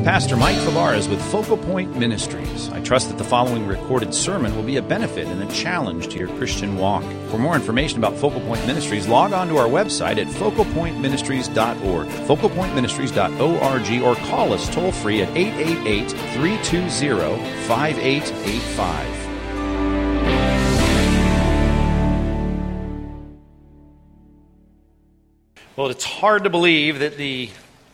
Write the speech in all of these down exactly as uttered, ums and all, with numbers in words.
Pastor Mike Fabarez with Focal Point Ministries. I trust that the following recorded sermon will be a benefit and a challenge to your Christian walk. For more information about Focal Point Ministries, log on to our website at focal point ministries dot org, focal point ministries dot org, or call us toll-free at eight eight eight, three two zero, five eight eight five. Well, it's hard to believe that the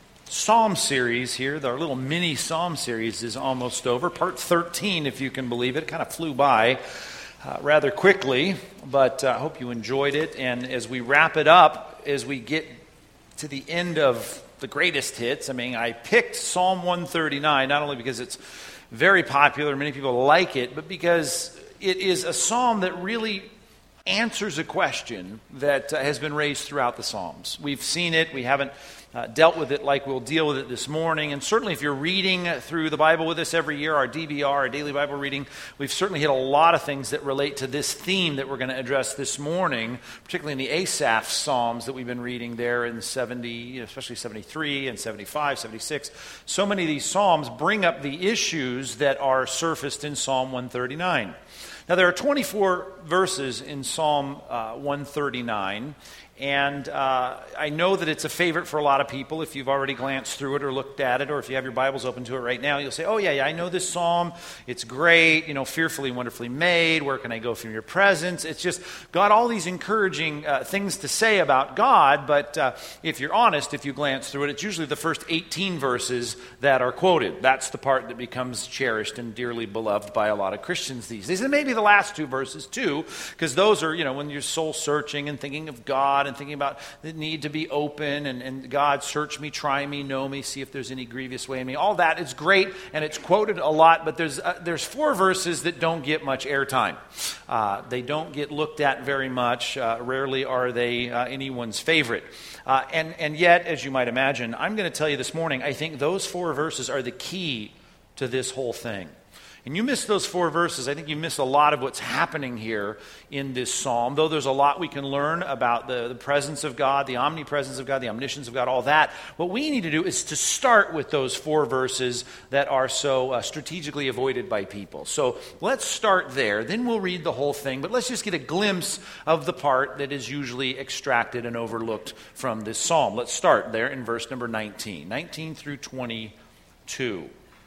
Psalm series here, our little mini Psalm series, is almost over. Part thirteen, if you can believe it. It kind of flew by uh, rather quickly, but I uh, hope you enjoyed it. And as we wrap it up, as we get to the end of the greatest hits, I mean, I picked Psalm one thirty-nine, not only because it's very popular, many people like it, but because it is a psalm that really answers a question that uh, has been raised throughout the Psalms. We've seen it, we haven't uh, dealt with it like we'll deal with it this morning, and certainly if you're reading through the Bible with us every year, our D B R, our daily Bible reading, we've certainly hit a lot of things that relate to this theme that we're going to address this morning, particularly in the Asaph Psalms that we've been reading there in seventy, especially seventy-three and seventy-five, seventy-six. So many of these Psalms bring up the issues that are surfaced in Psalm one thirty-nine. Now, there are twenty-four verses in Psalm uh, one thirty-nine, and uh, I know that it's a favorite for a lot of people. If you've already glanced through it or looked at it, or if you have your Bibles open to it right now, you'll say, oh, yeah, yeah, I know this psalm. It's great, you know, fearfully and wonderfully made. Where can I go from your presence? It's just got all these encouraging uh, things to say about God, but uh, if you're honest, if you glance through it, it's usually the first eighteen verses that are quoted. That's the part that becomes cherished and dearly beloved by a lot of Christians these days. And maybe the last two verses, too, because those are, you know, when you're soul-searching and thinking of God and thinking about the need to be open and, and God, search me, try me, know me, see if there's any grievous way in me. All that is great, and it's quoted a lot, but there's uh, there's four verses that don't get much airtime. Uh, they don't get looked at very much. Uh, rarely are they uh, anyone's favorite. Uh, and, and yet, as you might imagine, I'm going to tell you this morning, I think those four verses are the key to this whole thing. And you miss those four verses, I think you miss a lot of what's happening here in this psalm. Though there's a lot we can learn about the, the presence of God, the omnipresence of God, the omniscience of God, all that. What we need to do is to start with those four verses that are so uh, strategically avoided by people. So let's start there. Then we'll read the whole thing. But let's just get a glimpse of the part that is usually extracted and overlooked from this psalm. Let's start there in verse number nineteen. nineteen through twenty-two.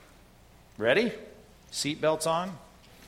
Ready? Seatbelts on?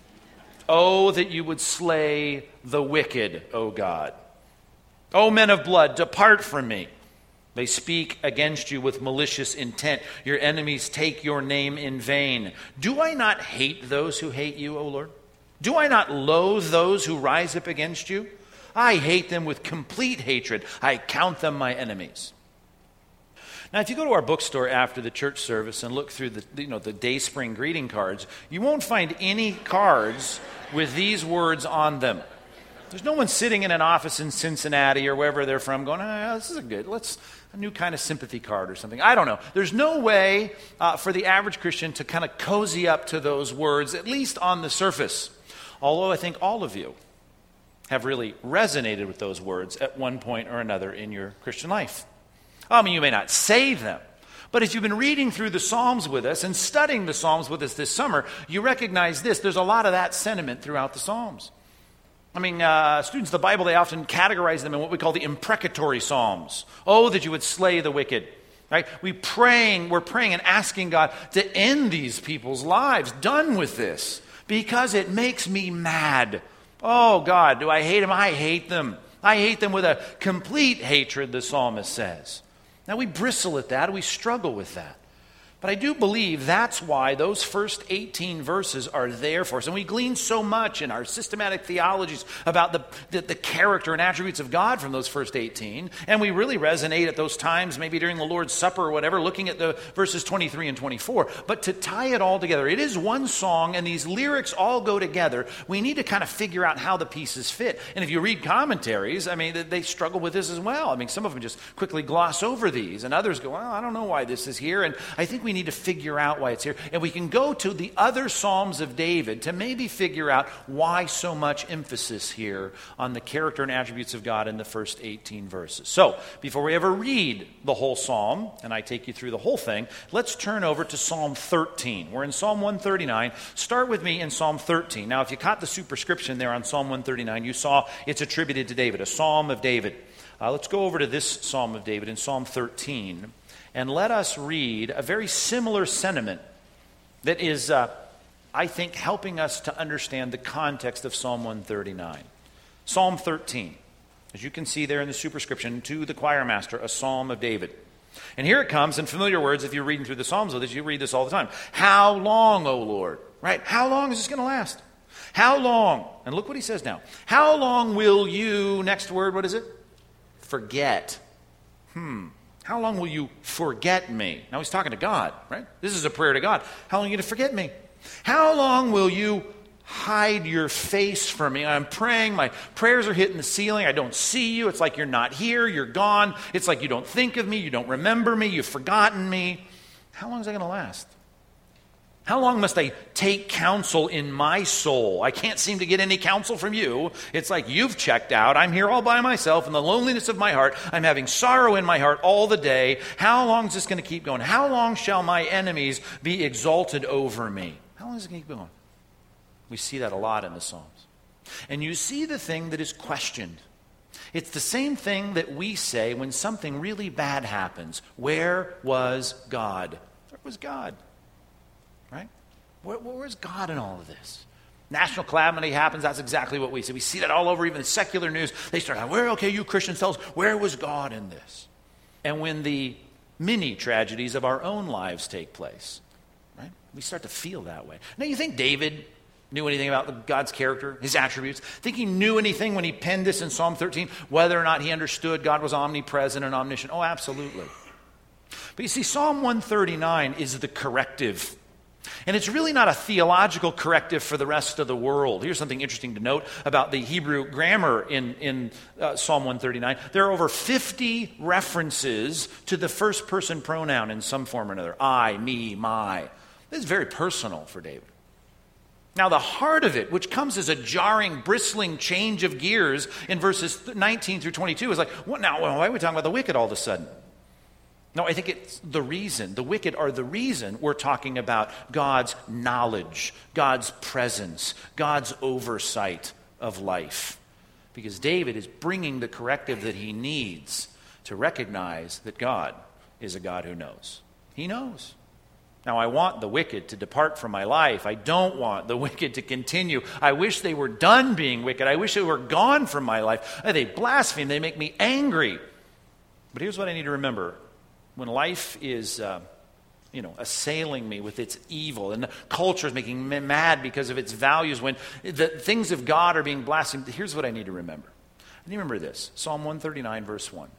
Oh, that you would slay the wicked, O God. O men of blood, depart from me. They speak against you with malicious intent. Your enemies take your name in vain. Do I not hate those who hate you, O Lord? Do I not loathe those who rise up against you? I hate them with complete hatred. I count them my enemies. Now, if you go to our bookstore after the church service and look through the, you know, the Day Spring greeting cards, you won't find any cards with these words on them. There's no one sitting in an office in Cincinnati or wherever they're from going, oh, this is a good, let's, a new kind of sympathy card or something. I don't know. There's no way uh, for the average Christian to kind of cozy up to those words, at least on the surface. Although I think all of you have really resonated with those words at one point or another in your Christian life. I mean, you may not say them, but if you've been reading through the Psalms with us and studying the Psalms with us this summer, you recognize this. There's a lot of that sentiment throughout the Psalms. I mean, uh, students of the Bible, they often categorize them in what we call the imprecatory Psalms. Oh, that you would slay the wicked. Right? We praying, we're praying and asking God to end these people's lives. Done with this, because it makes me mad. Oh, God, do I hate them? I hate them. I hate them with a complete hatred, the psalmist says. Now, we bristle at that. We struggle with that. But I do believe that's why those first eighteen verses are there for us. And we glean so much in our systematic theologies about the, the, the character and attributes of God from those first eighteen. And we really resonate at those times, maybe during the Lord's Supper or whatever, looking at the verses twenty-three and twenty-four. But to tie it all together, it is one song and these lyrics all go together. We need to kind of figure out how the pieces fit. And if you read commentaries, I mean, they struggle with this as well. I mean, some of them just quickly gloss over these. And others go, well, I don't know why this is here. And I think we we need to figure out why it's here. And we can go to the other Psalms of David to maybe figure out why so much emphasis here on the character and attributes of God in the first eighteen verses. So, before we ever read the whole psalm, and I take you through the whole thing, let's turn over to Psalm thirteen. We're in Psalm one thirty-nine. Start with me in Psalm thirteen. Now, if you caught the superscription there on Psalm one thirty-nine, you saw it's attributed to David, a Psalm of David. Uh, let's go over to this Psalm of David in Psalm thirteen, and let us read a very similar sentiment that is, uh, I think, helping us to understand the context of Psalm one thirty-nine. Psalm thirteen, as you can see there in the superscription, to the choir master, a Psalm of David. And here it comes in familiar words. If you're reading through the Psalms with us, you read this all the time. How long, O Lord? Right? How long is this going to last? How long? And look what he says now. How long will you, next word, what is it? Forget. Hmm. How long will you forget me? Now he's talking to God, right? This is a prayer to God. How long are you going to forget me? How long will you hide your face from me? I'm praying. My prayers are hitting the ceiling. I don't see you. It's like you're not here. You're gone. It's like you don't think of me. You don't remember me. You've forgotten me. How long is that going to last? How long must I take counsel in my soul? I can't seem to get any counsel from you. It's like you've checked out. I'm here all by myself in the loneliness of my heart. I'm having sorrow in my heart all the day. How long is this going to keep going? How long shall my enemies be exalted over me? How long is it going to keep going? We see that a lot in the Psalms. And you see the thing that is questioned. It's the same thing that we say when something really bad happens. Where was God? Where was God? Right? Where, where's God in all of this? National calamity happens, that's exactly what we see. We see that all over, even the secular news. They start out, where, okay, you Christians tell us, where was God in this? And when the mini tragedies of our own lives take place, right? We start to feel that way. Now, you think David knew anything about God's character, his attributes? Think he knew anything when he penned this in Psalm thirteen, whether or not he understood God was omnipresent and omniscient? Oh, absolutely. But you see, Psalm one thirty-nine is the corrective. And it's really not a theological corrective for the rest of the world. Here's something interesting to note about the Hebrew grammar in, in uh, Psalm one thirty-nine. There are over fifty references to the first person pronoun in some form or another. I, me, my. This is very personal for David. Now, the heart of it, which comes as a jarring, bristling change of gears in verses nineteen through twenty-two, is like, what now? Why are we talking about the wicked all of a sudden? No, I think it's the reason. The wicked are the reason we're talking about God's knowledge, God's presence, God's oversight of life. Because David is bringing the corrective that he needs to recognize that God is a God who knows. He knows. Now, I want the wicked to depart from my life. I don't want the wicked to continue. I wish they were done being wicked. I wish they were gone from my life. They blaspheme. They make me angry. But here's what I need to remember. When life is, uh, you know, assailing me with its evil, and the culture is making me mad because of its values, when the things of God are being blasphemed, here's what I need to remember. I need to remember this. Psalm one thirty-nine, verse one.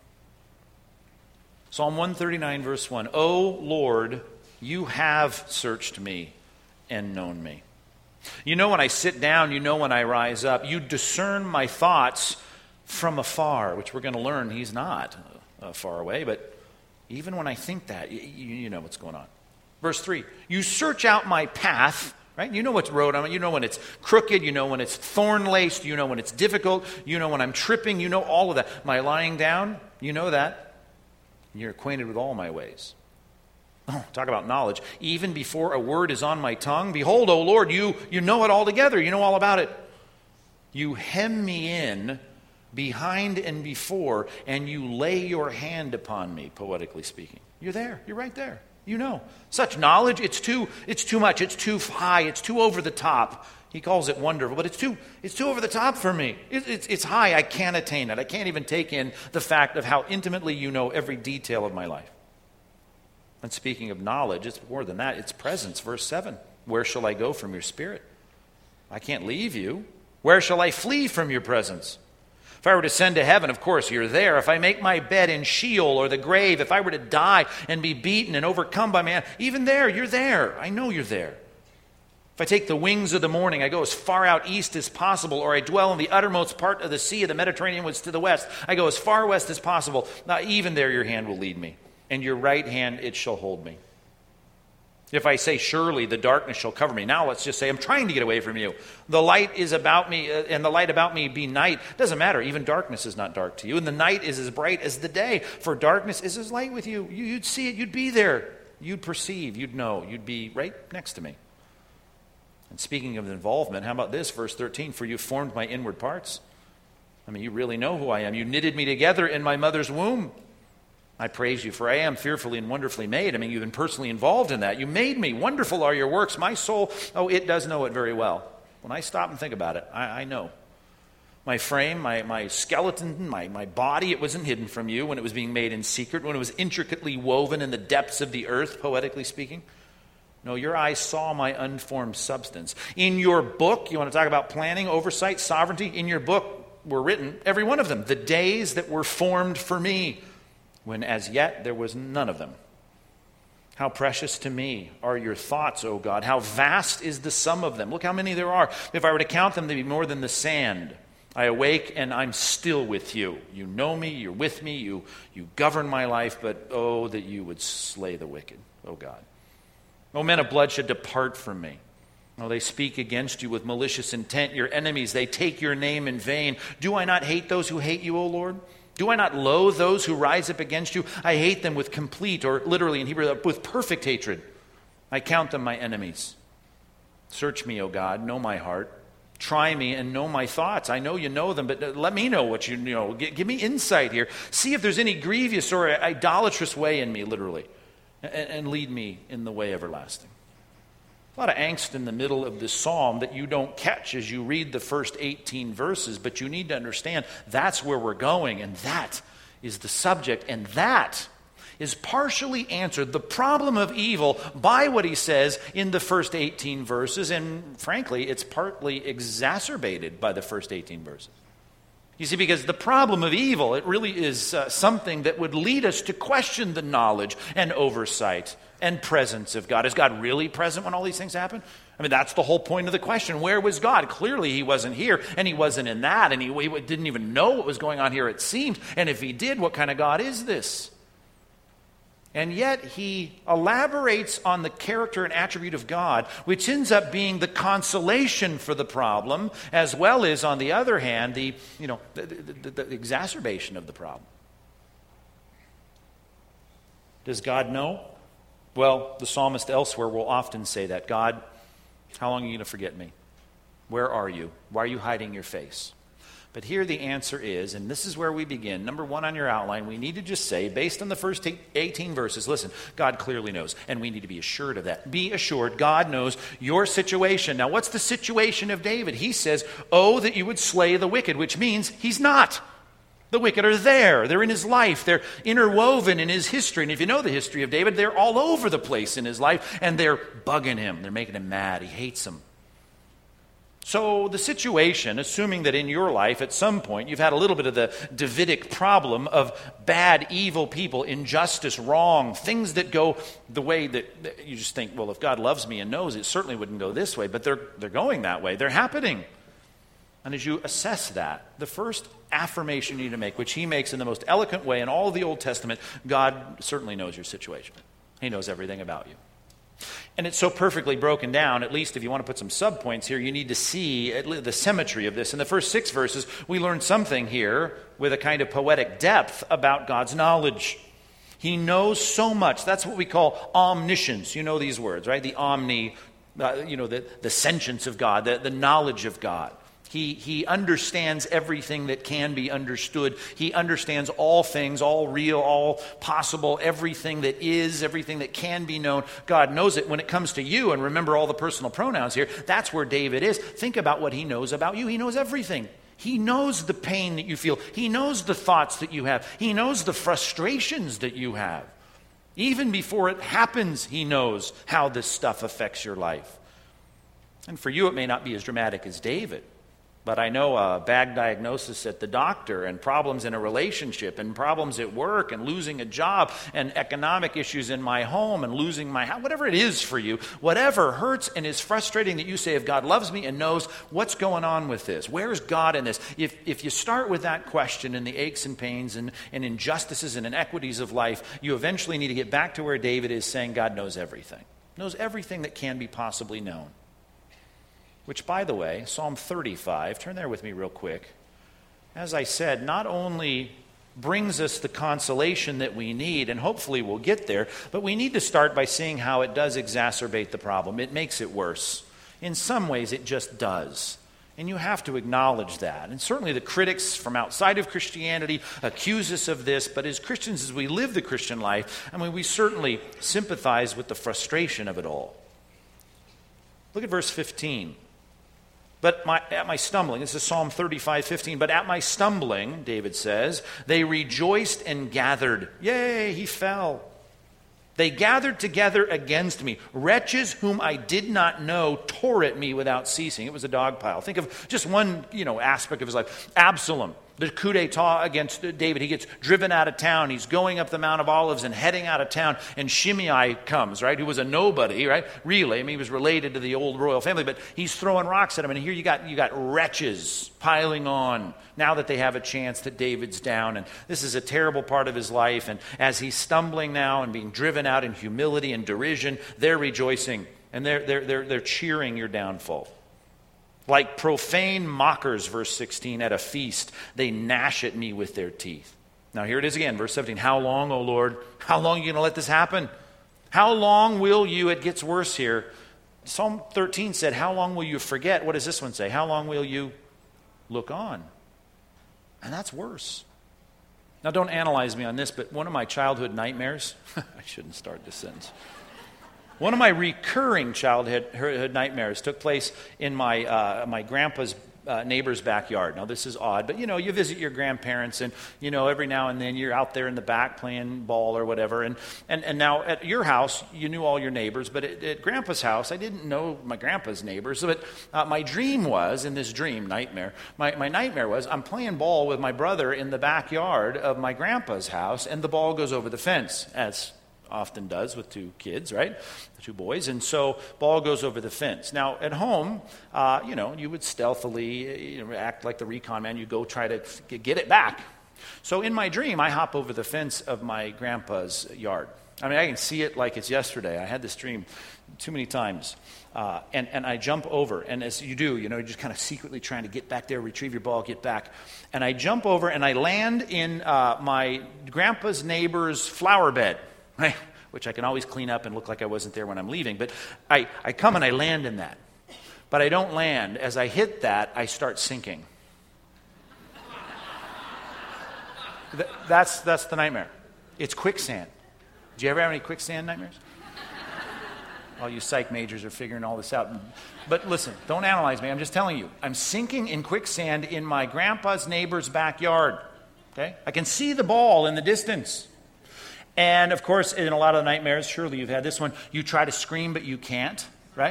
Psalm one thirty-nine, verse one. O Lord, you have searched me and known me. You know when I sit down, you know when I rise up. You discern my thoughts from afar, which we're going to learn he's not uh, far away, but even when I think that, you, you know what's going on. Verse three, you search out my path, right? You know what's road on it. You know when it's crooked. You know when it's thorn-laced. You know when it's difficult. You know when I'm tripping. You know all of that. My lying down, you know that. You're acquainted with all my ways. Oh, talk about knowledge. Even before a word is on my tongue, behold, O Lord, you, you know it all together. You know all about it. You hem me in behind and before, and you lay your hand upon me, poetically speaking. You're there. You're right there. You know. Such knowledge, it's too, it's too much. It's too high. It's too over the top. He calls it wonderful, but it's too, it's too over the top for me. It, it's, it's high. I can't attain it. I can't even take in the fact of how intimately you know every detail of my life. And speaking of knowledge, it's more than that. It's presence. Verse seven. Where shall I go from your spirit? I can't leave you. Where shall I flee from your presence? If I were to ascend to heaven, of course, you're there. If I make my bed in Sheol or the grave, if I were to die and be beaten and overcome by man, even there, you're there. I know you're there. If I take the wings of the morning, I go as far out east as possible, or I dwell in the uttermost part of the sea of the Mediterranean, which is to the west. I go as far west as possible. Now, even there, your hand will lead me, and your right hand, it shall hold me. If I say, surely the darkness shall cover me. Now let's just say, I'm trying to get away from you. The light is about me, uh, and the light about me be night. Doesn't matter. Even darkness is not dark to you. And the night is as bright as the day. For darkness is as light with you. you. You'd see it. You'd be there. You'd perceive. You'd know. You'd be right next to me. And speaking of involvement, how about this, verse thirteen? For you formed my inward parts. I mean, you really know who I am. You knitted me together in my mother's womb. I praise you, for I am fearfully and wonderfully made. I mean, you've been personally involved in that. You made me. Wonderful are your works. My soul, oh, it does know it very well. When I stop and think about it, I, I know. My frame, my, my skeleton, my, my body, it wasn't hidden from you when it was being made in secret, when it was intricately woven in the depths of the earth, poetically speaking. No, your eyes saw my unformed substance. In your book, you want to talk about planning, oversight, sovereignty? In your book were written, every one of them, the days that were formed for me, when as yet there was none of them. How precious to me are your thoughts, O God. How vast is the sum of them. Look how many there are. If I were to count them, they'd be more than the sand. I awake and I'm still with you. You know me, you're with me, you, you govern my life, but oh, that you would slay the wicked, O God. O men of bloodshed, depart from me. Oh, they speak against you with malicious intent. Your enemies, they take your name in vain. Do I not hate those who hate you, O Lord? Do I not loathe those who rise up against you? I hate them with complete, or literally in Hebrew, with perfect hatred. I count them my enemies. Search me, O God, know my heart. Try me and know my thoughts. I know you know them, but let me know what you know. Give me insight here. See if there's any grievous or idolatrous way in me, literally, and lead me in the way everlasting. A lot of angst in the middle of this psalm that you don't catch as you read the first eighteen verses, but you need to understand that's where we're going, and that is the subject, and that is partially answered, the problem of evil, by what he says in the first eighteen verses, and frankly, it's partly exacerbated by the first eighteen verses. You see, because the problem of evil, it really is uh, something that would lead us to question the knowledge and oversight and presence of God. Is God really present when all these things happen? I mean, that's the whole point of the question. Where was God? Clearly, he wasn't here, and he wasn't in that, and he, he didn't even know what was going on here, it seemed. And if he did, what kind of God is this? And yet, he elaborates on the character and attribute of God, which ends up being the consolation for the problem, as well as, on the other hand, the, you know, the, the, the exacerbation of the problem. Does God know? Well, the psalmist elsewhere will often say that. God, how long are you going to forget me? Where are you? Why are you hiding your face? But here the answer is, and this is where we begin. Number one on your outline, we need to just say, based on the first eighteen verses, listen, God clearly knows, and we need to be assured of that. Be assured, God knows your situation. Now, what's the situation of David? He says, oh, that you would slay the wicked, which means he's not. The wicked are there. They're in his life. They're interwoven in his history. And if you know the history of David, they're all over the place in his life, and they're bugging him. They're making him mad. He hates them. So the situation, assuming that in your life at some point you've had a little bit of the Davidic problem of bad, evil people, injustice, wrong, things that go the way that, that you just think, well, if God loves me and knows, it certainly wouldn't go this way. But they're they're going that way. They're happening. And as you assess that, the first affirmation you need to make, which he makes in the most eloquent way in all of the Old Testament, God certainly knows your situation. He knows everything about you. And it's so perfectly broken down, at least if you want to put some subpoints here, you need to see the symmetry of this. In the first six verses, we learn something here with a kind of poetic depth about God's knowledge. He knows so much. That's what we call omniscience. You know these words, right? The omni, uh, you know, the, the sentience of God, the, the knowledge of God. He, he understands everything that can be understood. He understands all things, all real, all possible, everything that is, everything that can be known. God knows it when it comes to you. And remember all the personal pronouns here. That's where David is. Think about what he knows about you. He knows everything. He knows the pain that you feel. He knows the thoughts that you have. He knows the frustrations that you have. Even before it happens, he knows how this stuff affects your life. And for you, it may not be as dramatic as David. But I know a bad diagnosis at the doctor and problems in a relationship and problems at work and losing a job and economic issues in my home and losing my house, whatever it is for you, whatever hurts and is frustrating that you say, if God loves me and knows what's going on with this, where's God in this? If, if you start with that question and the aches and pains and, and injustices and inequities of life, you eventually need to get back to where David is saying God knows everything. knows everything that can be possibly known. Which, by the way, Psalm thirty-five, turn there with me real quick. As I said, not only brings us the consolation that we need, and hopefully we'll get there, but we need to start by seeing how it does exacerbate the problem. It makes it worse. In some ways, it just does. And you have to acknowledge that. And certainly the critics from outside of Christianity accuse us of this, but as Christians, as we live the Christian life, I mean, we certainly sympathize with the frustration of it all. Look at verse fifteen. But my, at my stumbling, this is Psalm thirty-five fifteen, but at my stumbling, David says, they rejoiced and gathered. Yay, he fell. They gathered together against me. Wretches whom I did not know tore at me without ceasing. It was a dog pile. Think of just one, you know, aspect of his life. Absalom, the coup d'etat against David. He gets driven out of town. He's going up the Mount of Olives and heading out of town. And Shimei comes, right, who was a nobody, right? Really, I mean, he was related to the old royal family, but he's throwing rocks at him. And here you got you got wretches piling on now that they have a chance that David's down. And this is a terrible part of his life. And as he's stumbling now and being driven out in humility and derision, they're rejoicing. And they're, they're, they're, they're cheering your downfall. Like profane mockers, verse sixteen, at a feast, they gnash at me with their teeth. Now here it is again, verse seventeen. How long, O Lord? How long are you going to let this happen? How long will you, it gets worse here. Psalm thirteen said, how long will you forget? What does this one say? How long will you look on? And that's worse. Now don't analyze me on this, but one of my childhood nightmares, I shouldn't start this sentence. One of my recurring childhood nightmares took place in my uh, my grandpa's uh, neighbor's backyard. Now, this is odd, but, you know, you visit your grandparents, and, you know, every now and then you're out there in the back playing ball or whatever. And, and, and now at your house, you knew all your neighbors, but at, at Grandpa's house, I didn't know my grandpa's neighbors. But uh, my dream was, in this dream, nightmare, my, my nightmare was I'm playing ball with my brother in the backyard of my grandpa's house, and the ball goes over the fence, as often does with two kids, right? Two boys. And so ball goes over the fence. Now, at home, uh, you know, you would stealthily you know, act like the recon man. You go try to get it back. So in my dream, I hop over the fence of my grandpa's yard. I mean, I can see it like it's yesterday. I had this dream too many times. Uh, and, and I jump over. And as you do, you know, you're just kind of secretly trying to get back there, retrieve your ball, get back. And I jump over and I land in uh, my grandpa's neighbor's flower bed. Right? Which I can always clean up and look like I wasn't there when I'm leaving. But I, I come and I land in that. But I don't land. As I hit that, I start sinking. Th- that's, that's the nightmare. It's quicksand. Do you ever have any quicksand nightmares? All you psych majors are figuring all this out. But listen, don't analyze me. I'm just telling you. I'm sinking in quicksand in my grandpa's neighbor's backyard. Okay? I can see the ball in the distance. And, of course, in a lot of the nightmares, surely you've had this one, you try to scream, but you can't, right?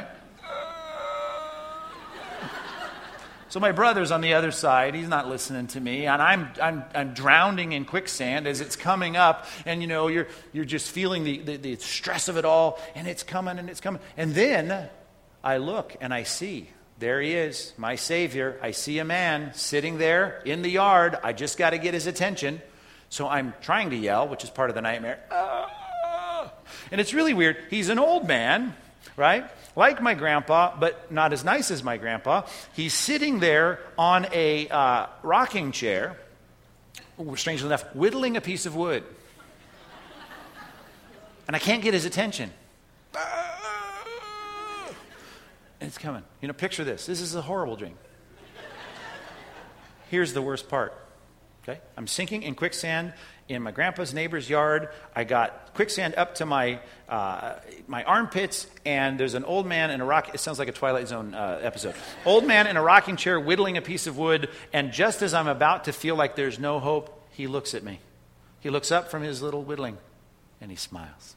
So my brother's on the other side. He's not listening to me. And I'm I'm I'm drowning in quicksand as it's coming up. And, you know, you're you're just feeling the, the, the stress of it all. And it's coming and it's coming. And then I look and I see, there he is, my Savior. I see a man sitting there in the yard. I just got to get his attention. So I'm trying to yell, which is part of the nightmare. Ah! And it's really weird. He's an old man, right? Like my grandpa, but not as nice as my grandpa. He's sitting there on a uh, rocking chair, strangely enough, whittling a piece of wood. And I can't get his attention. Ah! And it's coming. You know, picture this. This is a horrible dream. Here's the worst part. Okay? I'm sinking in quicksand in my grandpa's neighbor's yard. I got quicksand up to my uh, my armpits, and there's an old man in a rock. It sounds like a Twilight Zone uh, episode. Old man in a rocking chair whittling a piece of wood, and just as I'm about to feel like there's no hope, he looks at me. He looks up from his little whittling, and he smiles.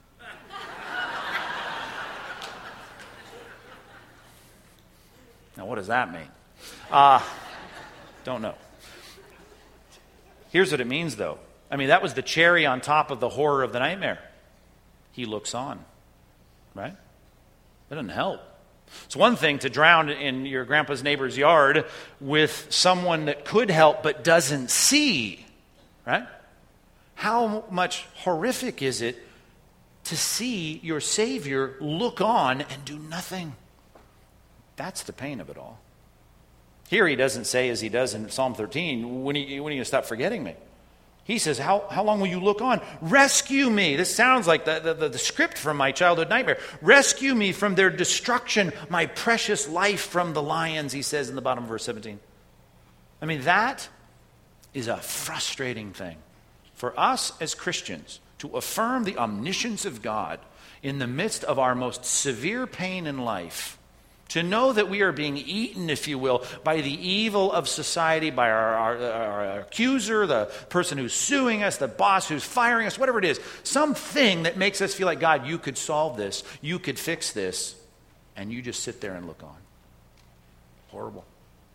Now, what does that mean? Uh, don't know. Here's what it means, though. I mean, that was the cherry on top of the horror of the nightmare. He looks on, right? That doesn't help. It's one thing to drown in your grandpa's neighbor's yard with someone that could help but doesn't see, right? How much horrific is it to see your Savior look on and do nothing. That's the pain of it all. Here he doesn't say, as he does in Psalm thirteen, when are you, when are you going to stop forgetting me? He says, how, how long will you look on? Rescue me. This sounds like the, the, the script from my childhood nightmare. Rescue me from their destruction, my precious life from the lions, he says in the bottom of verse seventeen. I mean, that is a frustrating thing for us as Christians to affirm the omniscience of God in the midst of our most severe pain in life. To know that we are being eaten, if you will, by the evil of society, by our, our, our accuser, the person who's suing us, the boss who's firing us, whatever it is. Something that makes us feel like, God, you could solve this, you could fix this, and you just sit there and look on. Horrible.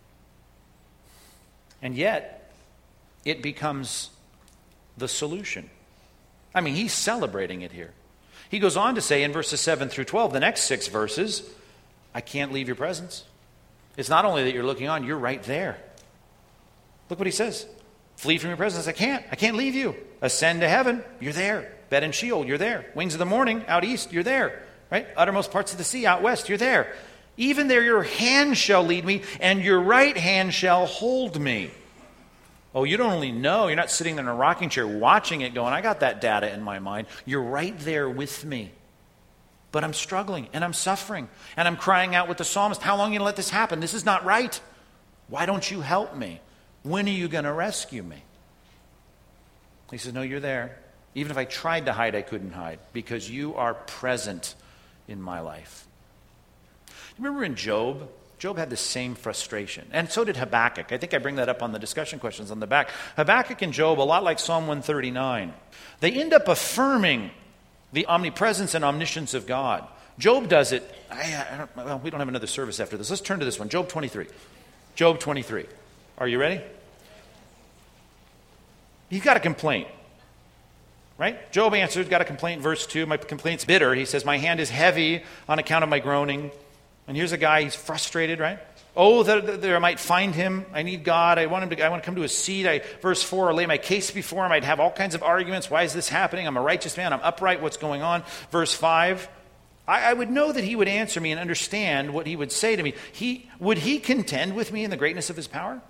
And yet, it becomes the solution. I mean, he's celebrating it here. He goes on to say in verses seven through twelve, the next six verses, I can't leave your presence. It's not only that you're looking on, you're right there. Look what he says. Flee from your presence. I can't. I can't leave you. Ascend to heaven. You're there. Bed in Sheol. You're there. Wings of the morning. Out east. You're there. Right? Uttermost parts of the sea. Out west. You're there. Even there your hand shall lead me, and your right hand shall hold me. Oh, you don't only know. You're not sitting there in a rocking chair watching it going, I got that data in my mind. You're right there with me. But I'm struggling, and I'm suffering, and I'm crying out with the psalmist, how long are you going to let this happen? This is not right. Why don't you help me? When are you going to rescue me? He says, no, you're there. Even if I tried to hide, I couldn't hide, because you are present in my life. Remember in Job? Job had the same frustration, and so did Habakkuk. I think I bring that up on the discussion questions on the back. Habakkuk and Job, a lot like Psalm one thirty-nine, they end up affirming the omnipresence and omniscience of God. Job does it. I, I don't, well, we don't have another service after this. Let's turn to this one. Job twenty-three. Job twenty-three. Are you ready? He's got a complaint. Right? Job answered, got a complaint, verse two. My complaint's bitter. He says, my hand is heavy on account of my groaning. And here's a guy, he's frustrated, right? Oh, that there I might find him. I need God. I want him to. I want to come to his seat. I, verse four, I lay my case before him. I'd have all kinds of arguments. Why is this happening? I'm a righteous man. I'm upright. What's going on? Verse five, I, I would know that he would answer me and understand what he would say to me. He would he contend with me in the greatness of his power?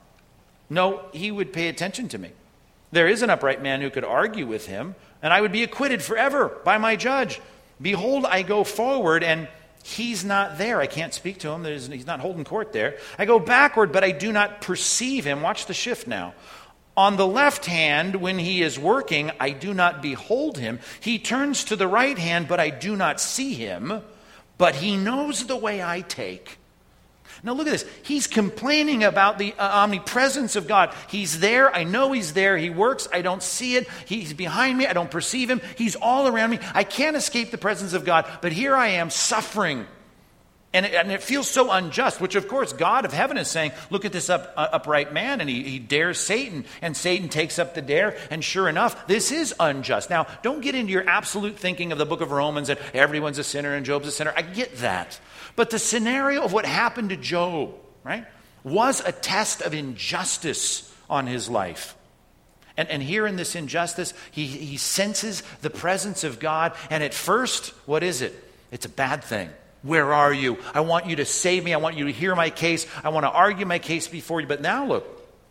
No, he would pay attention to me. There is an upright man who could argue with him, and I would be acquitted forever by my judge. Behold, I go forward, and he's not there. I can't speak to him. There's, he's not holding court there. I go backward, but I do not perceive him. Watch the shift now. On the left hand, when he is working, I do not behold him. He turns to the right hand, but I do not see him. But he knows the way I take. Now look at this. He's complaining about the uh, omnipresence of God. He's there. I know he's there. He works. I don't see it. He's behind me. I don't perceive him. He's all around me. I can't escape the presence of God. But here I am suffering. And it, and it feels so unjust, which of course God of heaven is saying, look at this up, uh, upright man, and he, he dares Satan, and Satan takes up the dare, and sure enough, this is unjust. Now, don't get into your absolute thinking of the book of Romans that everyone's a sinner and Job's a sinner. I get that. But the scenario of what happened to Job, right, was a test of injustice on his life. And, and here in this injustice, he, he senses the presence of God, and at first, what is it? It's a bad thing. Where are you? I want you to save me. I want you to hear my case. I want to argue my case before you. But now look,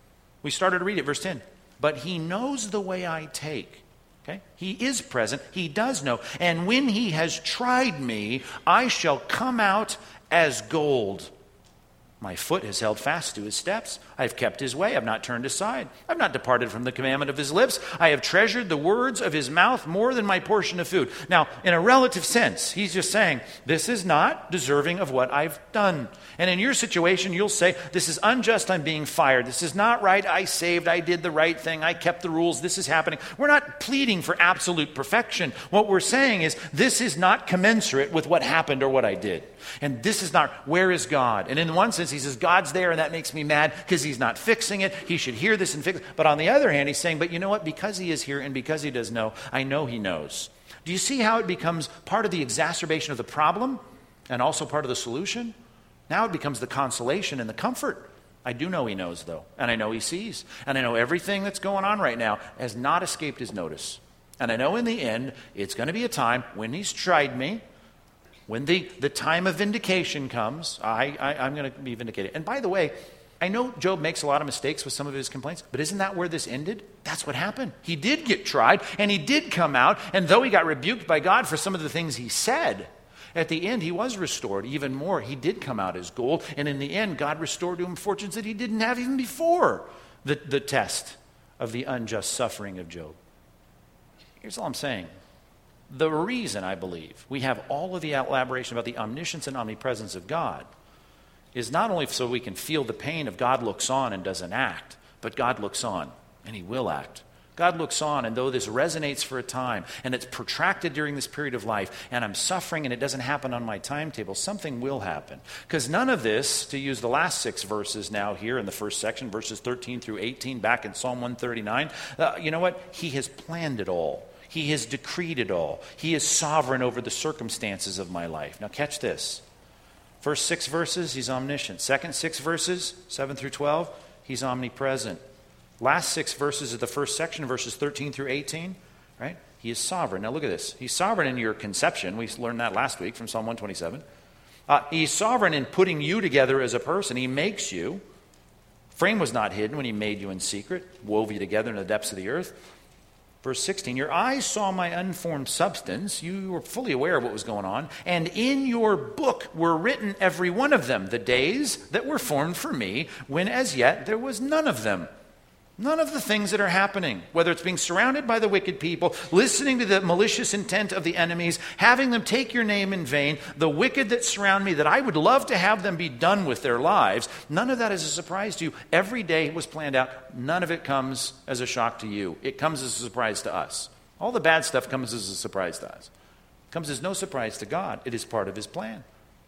we started to read it, verse ten. But he knows the way I take. Okay? He is present. He does know. And when he has tried me, I shall come out as gold. My foot has held fast to his steps. I have kept his way. I have not turned aside. I have not departed from the commandment of his lips. I have treasured the words of his mouth more than my portion of food. Now, in a relative sense, he's just saying, this is not deserving of what I've done. And in your situation, you'll say, this is unjust. I'm being fired. This is not right. I saved. I did the right thing. I kept the rules. This is happening. We're not pleading for absolute perfection. What we're saying is, this is not commensurate with what happened or what I did. And this is not, where is God? And in one sense, he says, God's there, and that makes me mad because he's not fixing it. He should hear this and fix it. But on the other hand, he's saying, but you know what? Because he is here and because he does know, I know he knows. Do you see how it becomes part of the exacerbation of the problem and also part of the solution? Now it becomes the consolation and the comfort. I do know he knows, though, and I know he sees. And I know everything that's going on right now has not escaped his notice. And I know in the end, it's going to be a time when he's tried me, when the, the time of vindication comes, I, I, I'm going to be vindicated. And by the way, I know Job makes a lot of mistakes with some of his complaints, but isn't that where this ended? That's what happened. He did get tried, and he did come out, and though he got rebuked by God for some of the things he said, at the end he was restored even more. He did come out as gold, and in the end, God restored to him fortunes that he didn't have even before the, the test of the unjust suffering of Job. Here's all I'm saying. The reason, I believe, we have all of the elaboration about the omniscience and omnipresence of God is not only so we can feel the pain of God looks on and doesn't act, but God looks on and he will act. God looks on, and though this resonates for a time and it's protracted during this period of life and I'm suffering and it doesn't happen on my timetable, something will happen. Because none of this, to use the last six verses now here in the first section, verses thirteen through eighteen, back in Psalm one thirty-nine, uh, you know what? He has planned it all. He has decreed it all. He is sovereign over the circumstances of my life. Now catch this. First six verses, he's omniscient. Second six verses, seven through twelve, he's omnipresent. Last six verses of the first section, verses thirteen through eighteen, right? He is sovereign. Now look at this. He's sovereign in your conception. We learned that last week from Psalm one twenty-seven. Uh, he's sovereign in putting you together as a person. He makes you. Frame was not hidden when he made you in secret, wove you together in the depths of the earth. Verse sixteen, your eyes saw my unformed substance. You were fully aware of what was going on. And in your book were written every one of them, the days that were formed for me, when as yet there was none of them. None of the things that are happening, whether it's being surrounded by the wicked people, listening to the malicious intent of the enemies, having them take your name in vain, the wicked that surround me, that I would love to have them be done with their lives, none of that is a surprise to you. Every day was planned out. None of it comes as a shock to you. It comes as a surprise to us. All the bad stuff comes as a surprise to us. It comes as no surprise to God. It is part of his plan.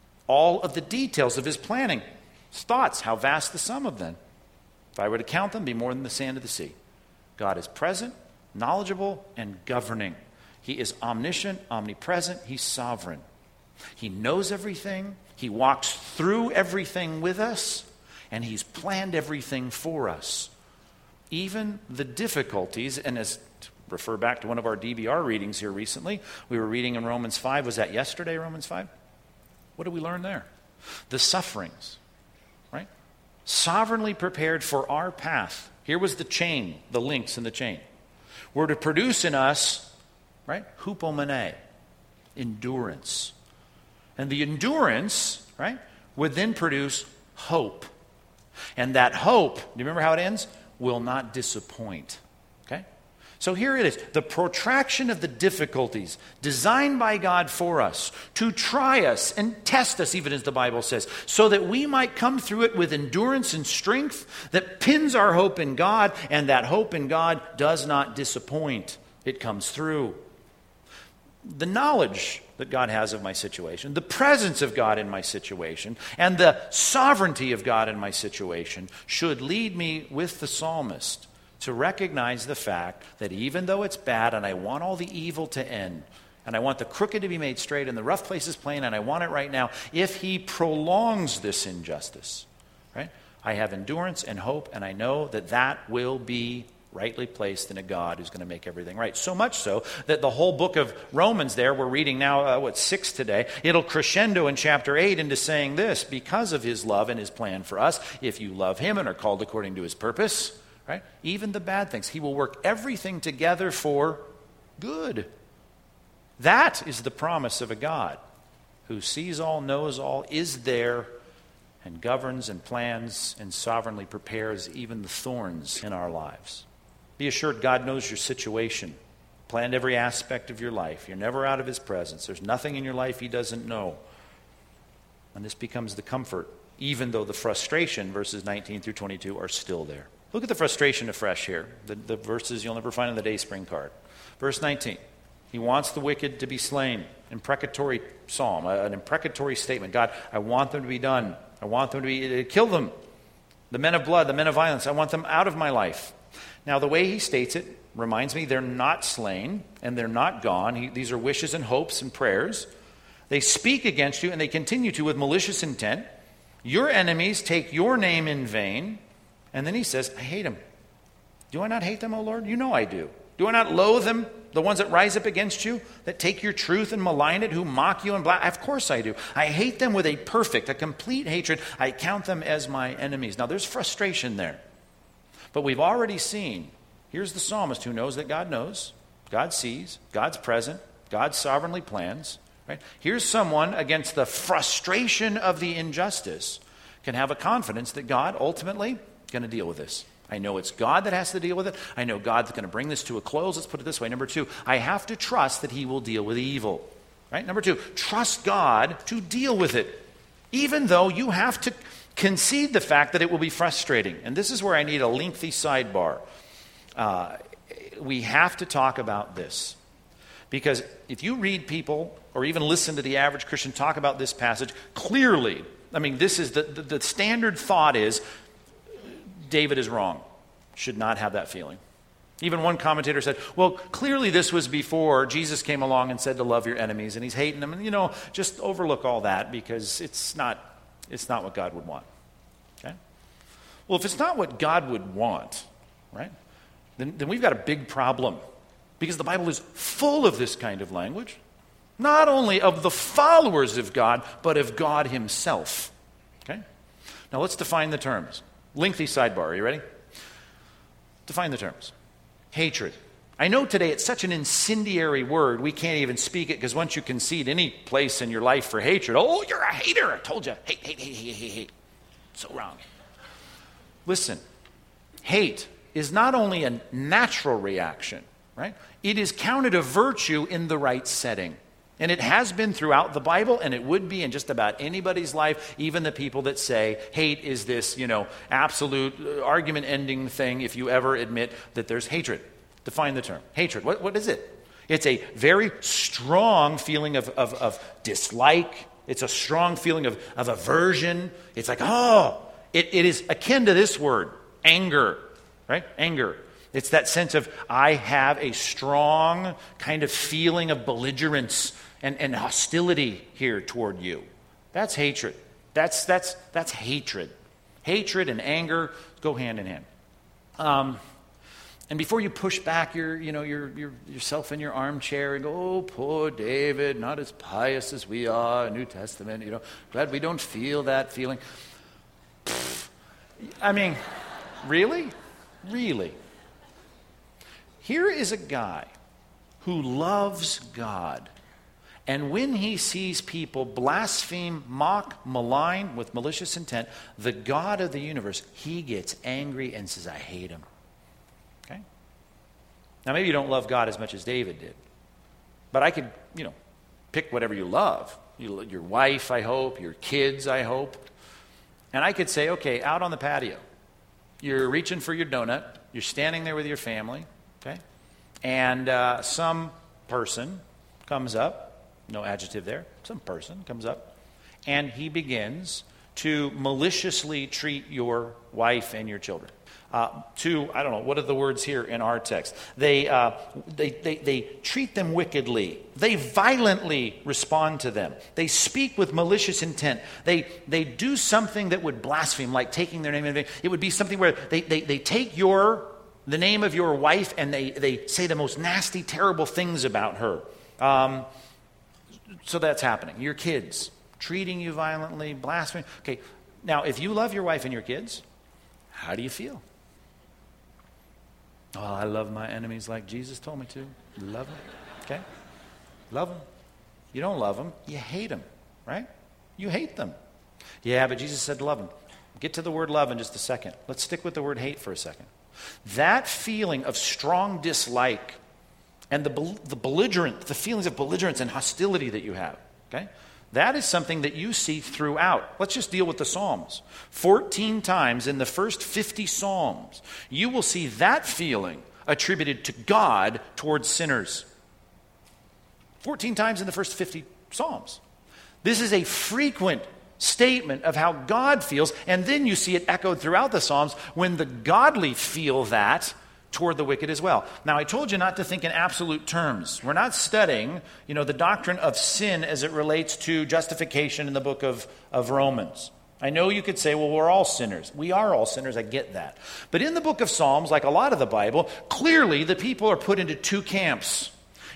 All of the details of his planning, his thoughts, how vast the sum of them. If I were to count them, it'd be more than the sand of the sea. God is present, knowledgeable, and governing. He is omniscient, omnipresent. He's sovereign. He knows everything. He walks through everything with us, and he's planned everything for us. Even the difficulties, and as to refer back to one of our D B R readings here recently, we were reading in Romans five. Was that yesterday, Romans five? What did we learn there? The sufferings, right? Sovereignly prepared for our path. Here was the chain, the links in the chain. Were to produce in us, right, hupomene, endurance. And the endurance, right, would then produce hope. And that hope, do you remember how it ends? Will not disappoint. Okay? So here it is, the protraction of the difficulties designed by God for us to try us and test us, even as the Bible says, so that we might come through it with endurance and strength that pins our hope in God, and that hope in God does not disappoint. It comes through. The knowledge that God has of my situation, the presence of God in my situation, and the sovereignty of God in my situation should lead me with the psalmist to recognize the fact that even though it's bad and I want all the evil to end, and I want the crooked to be made straight and the rough places plain, and I want it right now, if he prolongs this injustice, right, I have endurance and hope, and I know that that will be rightly placed in a God who's going to make everything right. So much so that the whole book of Romans there, we're reading now, uh, what, six today, it'll crescendo in chapter eight into saying this, because of his love and his plan for us, if you love him and are called according to his purpose, right? Even the bad things. He will work everything together for good. That is the promise of a God who sees all, knows all, is there, and governs and plans and sovereignly prepares even the thorns in our lives. Be assured God knows your situation, planned every aspect of your life. You're never out of his presence. There's nothing in your life he doesn't know. And this becomes the comfort, even though the frustration, verses nineteen through twenty-two, are still there. Look at the frustration afresh here, the, the verses you'll never find on the Dayspring card. Verse nineteen, he wants the wicked to be slain. Imprecatory psalm, an imprecatory statement. God, I want them to be done. I want them to be, to kill them. The men of blood, the men of violence, I want them out of my life. Now, the way he states it reminds me they're not slain and they're not gone. He, these are wishes and hopes and prayers. They speak against you and they continue to with malicious intent. Your enemies take your name in vain. And then he says, I hate them. Do I not hate them, O Lord? You know I do. Do I not loathe them? The ones that rise up against you, that take your truth and malign it, who mock you and blaspheme? Of course I do. I hate them with a perfect, a complete hatred. I count them as my enemies. Now there's frustration there. But we've already seen, here's the psalmist who knows that God knows, God sees, God's present, God sovereignly plans. Right? Here's someone against the frustration of the injustice can have a confidence that God ultimately is going to deal with this. I know it's God that has to deal with it. I know God's going to bring this to a close. Let's put it this way. Number two, I have to trust that he will deal with evil. Right? Number two, trust God to deal with it, even though you have to concede the fact that it will be frustrating. And this is where I need a lengthy sidebar. Uh, we have to talk about this. Because if you read people or even listen to the average Christian talk about this passage, clearly, I mean, this is the, the, the standard thought is, David is wrong. Should not have that feeling. Even one commentator said, well, clearly this was before Jesus came along and said to love your enemies, and he's hating them. And, you know, just overlook all that because it's not, it's not what God would want. Okay? Well, if it's not what God would want, right, then, then we've got a big problem because the Bible is full of this kind of language, not only of the followers of God, but of God himself. Okay? Now let's define the terms. Lengthy sidebar. Are you ready? Define the terms. Hatred. I know today it's such an incendiary word, we can't even speak it because once you concede any place in your life for hatred, oh, you're a hater. I told you. Hate, hate, hate, hate, hate, hate. So wrong. Listen, hate is not only a natural reaction, right? It is counted a virtue in the right setting. And it has been throughout the Bible, and it would be in just about anybody's life, even the people that say hate is this, you know, absolute argument-ending thing if you ever admit that there's hatred. Define the term. Hatred. What, what is it? It's a very strong feeling of, of, of dislike. It's a strong feeling of, of aversion. It's like, oh, it, it is akin to this word, anger, right? Anger. It's that sense of, I have a strong kind of feeling of belligerence and, and hostility here toward you. That's hatred. That's that's that's hatred. Hatred and anger go hand in hand. Um, and before you push back your, you know, your, your yourself in your armchair and go, oh, poor David, not as pious as we are, New Testament, you know, glad we don't feel that feeling. Pfft. I mean, really? Really? Here is a guy who loves God. And when he sees people blaspheme, mock, malign with malicious intent, the God of the universe, he gets angry and says, I hate him. Okay? Now, maybe you don't love God as much as David did. But I could, you know, pick whatever you love. You, your wife, I hope. Your kids, I hope. And I could say, okay, out on the patio. You're reaching for your donut. You're standing there with your family. Okay? And uh, some person comes up. No adjective there. Some person comes up, and he begins to maliciously treat your wife and your children. Uh, to, I don't know, what are the words here in our text? They, uh, they, they, they treat them wickedly. They violently respond to them. They speak with malicious intent. They, they do something that would blaspheme, like taking their name in vain. It would be something where they, they, they take your, the name of your wife, and they, they say the most nasty, terrible things about her. Um... So that's happening. Your kids treating you violently, blaspheming. Okay, now if you love your wife and your kids, how do you feel? Oh, I love my enemies like Jesus told me to. Love them. Okay? Love them. You don't love them, you hate them, right? You hate them. Yeah, but Jesus said love them. Get to the word love in just a second. Let's stick with the word hate for a second. That feeling of strong dislike and the, the belligerent, the feelings of belligerence and hostility that you have, okay? That is something that you see throughout. Let's just deal with the Psalms. fourteen times in the first fifty Psalms, you will see that feeling attributed to God towards sinners. fourteen times in the first fifty Psalms. This is a frequent statement of how God feels, and then you see it echoed throughout the Psalms when the godly feel that toward the wicked as well. Now, I told you not to think in absolute terms. We're not studying, you know, the doctrine of sin as it relates to justification in the book of, of Romans. I know you could say, well, we're all sinners. We are all sinners, I get that. But in the book of Psalms, like a lot of the Bible, clearly the people are put into two camps.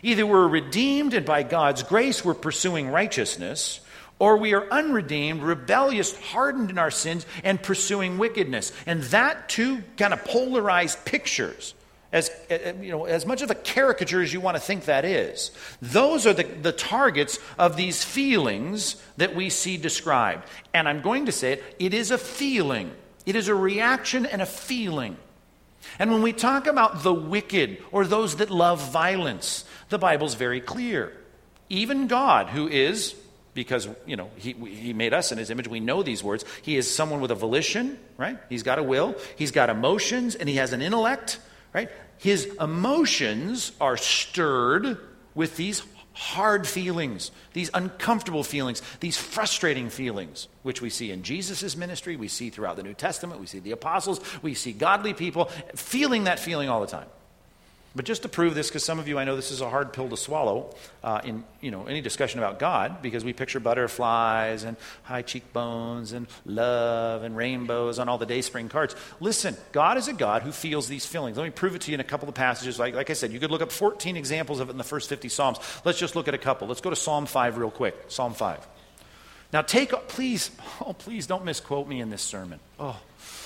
Either we're redeemed and by God's grace we're pursuing righteousness, or we are unredeemed, rebellious, hardened in our sins, and pursuing wickedness. And that two kind of polarized pictures, as you know, as much of a caricature as you want to think that is, those are the, the targets of these feelings that we see described. And I'm going to say it, it is a feeling. It is a reaction and a feeling. And when we talk about the wicked or those that love violence, the Bible's very clear. Even God, who is, because, you know, he, he made us in his image, we know these words. He is someone with a volition, right? He's got a will. He's got emotions, and he has an intellect, right? His emotions are stirred with these hard feelings, these uncomfortable feelings, these frustrating feelings, which we see in Jesus' ministry, we see throughout the New Testament, we see the apostles, we see godly people feeling that feeling all the time. But just to prove this, because some of you, I know this is a hard pill to swallow uh, in you know any discussion about God, because we picture butterflies and high cheekbones and love and rainbows on all the Dayspring cards. Listen, God is a God who feels these feelings. Let me prove it to you in a couple of passages. Like, like I said, you could look up fourteen examples of it in the first fifty Psalms. Let's just look at a couple. Let's go to Psalm five real quick. Psalm five. Now take, please, oh, please don't misquote me in this sermon. Oh,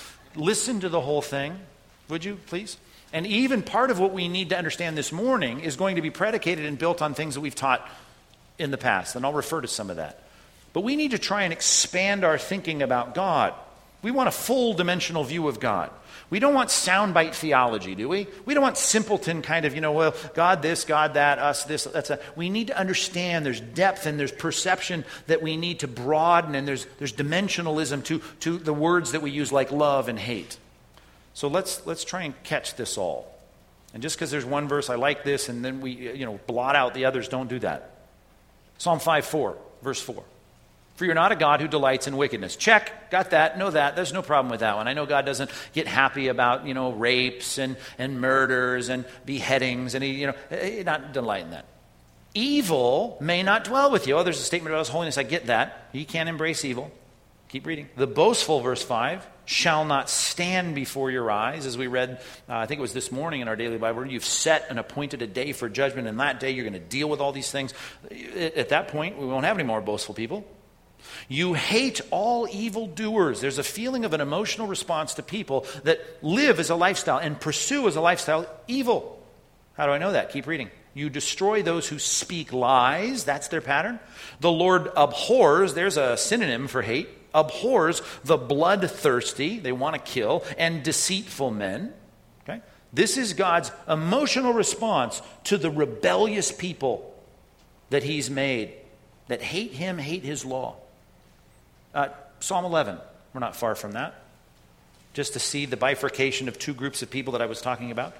listen to the whole thing, would you, please? And even part of what we need to understand this morning is going to be predicated and built on things that we've taught in the past. And I'll refer to some of that. But we need to try and expand our thinking about God. We want a full dimensional view of God. We don't want soundbite theology, do we? We don't want simpleton kind of, you know, well, God this, God that, us this, that's that. We need to understand there's depth and there's perception that we need to broaden, and there's there's dimensionalism to, to the words that we use like love and hate. So let's let's try and catch this all. And just because there's one verse, I like this, and then we you know blot out the others, don't do that. Psalm five four, verse four. For you're not a God who delights in wickedness. Check, got that, know that. There's no problem with that one. I know God doesn't get happy about, you know, rapes and, and murders and beheadings, and he, you know, he's not delighting that. Evil may not dwell with you. Oh, there's a statement about his holiness. I get that. He can't embrace evil. Keep reading. The boastful, verse five, shall not stand before your eyes. As we read, uh, I think it was this morning in our daily Bible, you've set and appointed a day for judgment, and that day you're going to deal with all these things. At that point, we won't have any more boastful people. You hate all evildoers. There's a feeling of an emotional response to people that live as a lifestyle and pursue as a lifestyle evil. How do I know that? Keep reading. You destroy those who speak lies. That's their pattern. The Lord abhors, there's a synonym for hate, abhors the bloodthirsty, they want to kill, and deceitful men. Okay? This is God's emotional response to the rebellious people that he's made, that hate him, hate his law. Uh, Psalm eleven, we're not far from that. Just to see the bifurcation of two groups of people that I was talking about.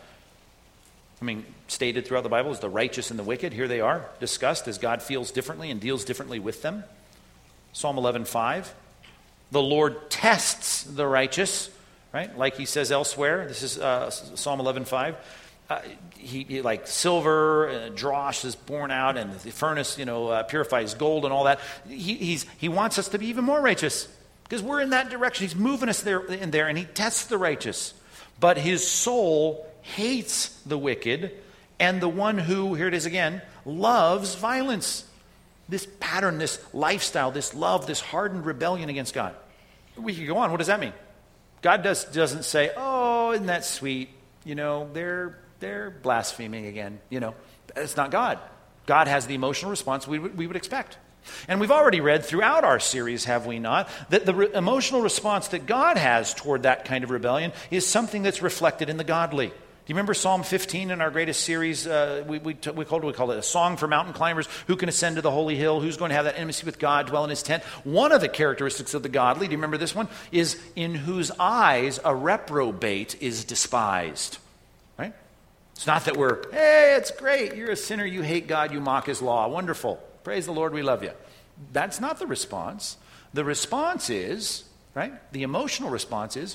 I mean, stated throughout the Bible as the righteous and the wicked. Here they are, discussed as God feels differently and deals differently with them. Psalm eleven five. The Lord tests the righteous, right? Like he says elsewhere. This is uh, Psalm eleven five. Uh, he, he like silver, uh, dross is born out, and the furnace, you know, uh, purifies gold and all that. He, he's he wants us to be even more righteous because we're in that direction. He's moving us there in there, and he tests the righteous. But his soul hates the wicked, and the one who, here it is again, loves violence. This pattern, this lifestyle, this love, this hardened rebellion against God. We could go on. What does that mean? God does, doesn't say, oh, isn't that sweet? You know, they're they're blaspheming again. You know, it's not God. God has the emotional response we would, we would expect. And we've already read throughout our series, have we not, that the re- emotional response that God has toward that kind of rebellion is something that's reflected in the godly. Do you remember Psalm fifteen in our greatest series? Uh, we, we, t- we, called, we called it a song for mountain climbers. Who can ascend to the holy hill? Who's going to have that intimacy with God, dwell in his tent? One of the characteristics of the godly, do you remember this one? Is in whose eyes a reprobate is despised. Right? It's not that we're, hey, it's great. You're a sinner. You hate God. You mock his law. Wonderful. Praise the Lord. We love you. That's not the response. The response is, right? The emotional response is,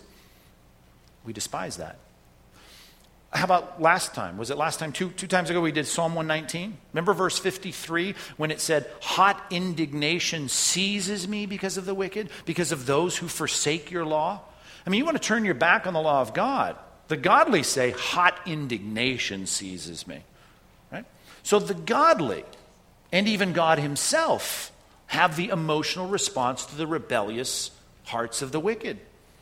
we despise that. How about last time? Was it last time? Two, two times ago we did Psalm one nineteen. Remember verse fifty-three when it said, hot indignation seizes me because of the wicked, because of those who forsake your law? I mean, you want to turn your back on the law of God. The godly say, hot indignation seizes me. Right? So the godly, and even God himself, have the emotional response to the rebellious hearts of the wicked.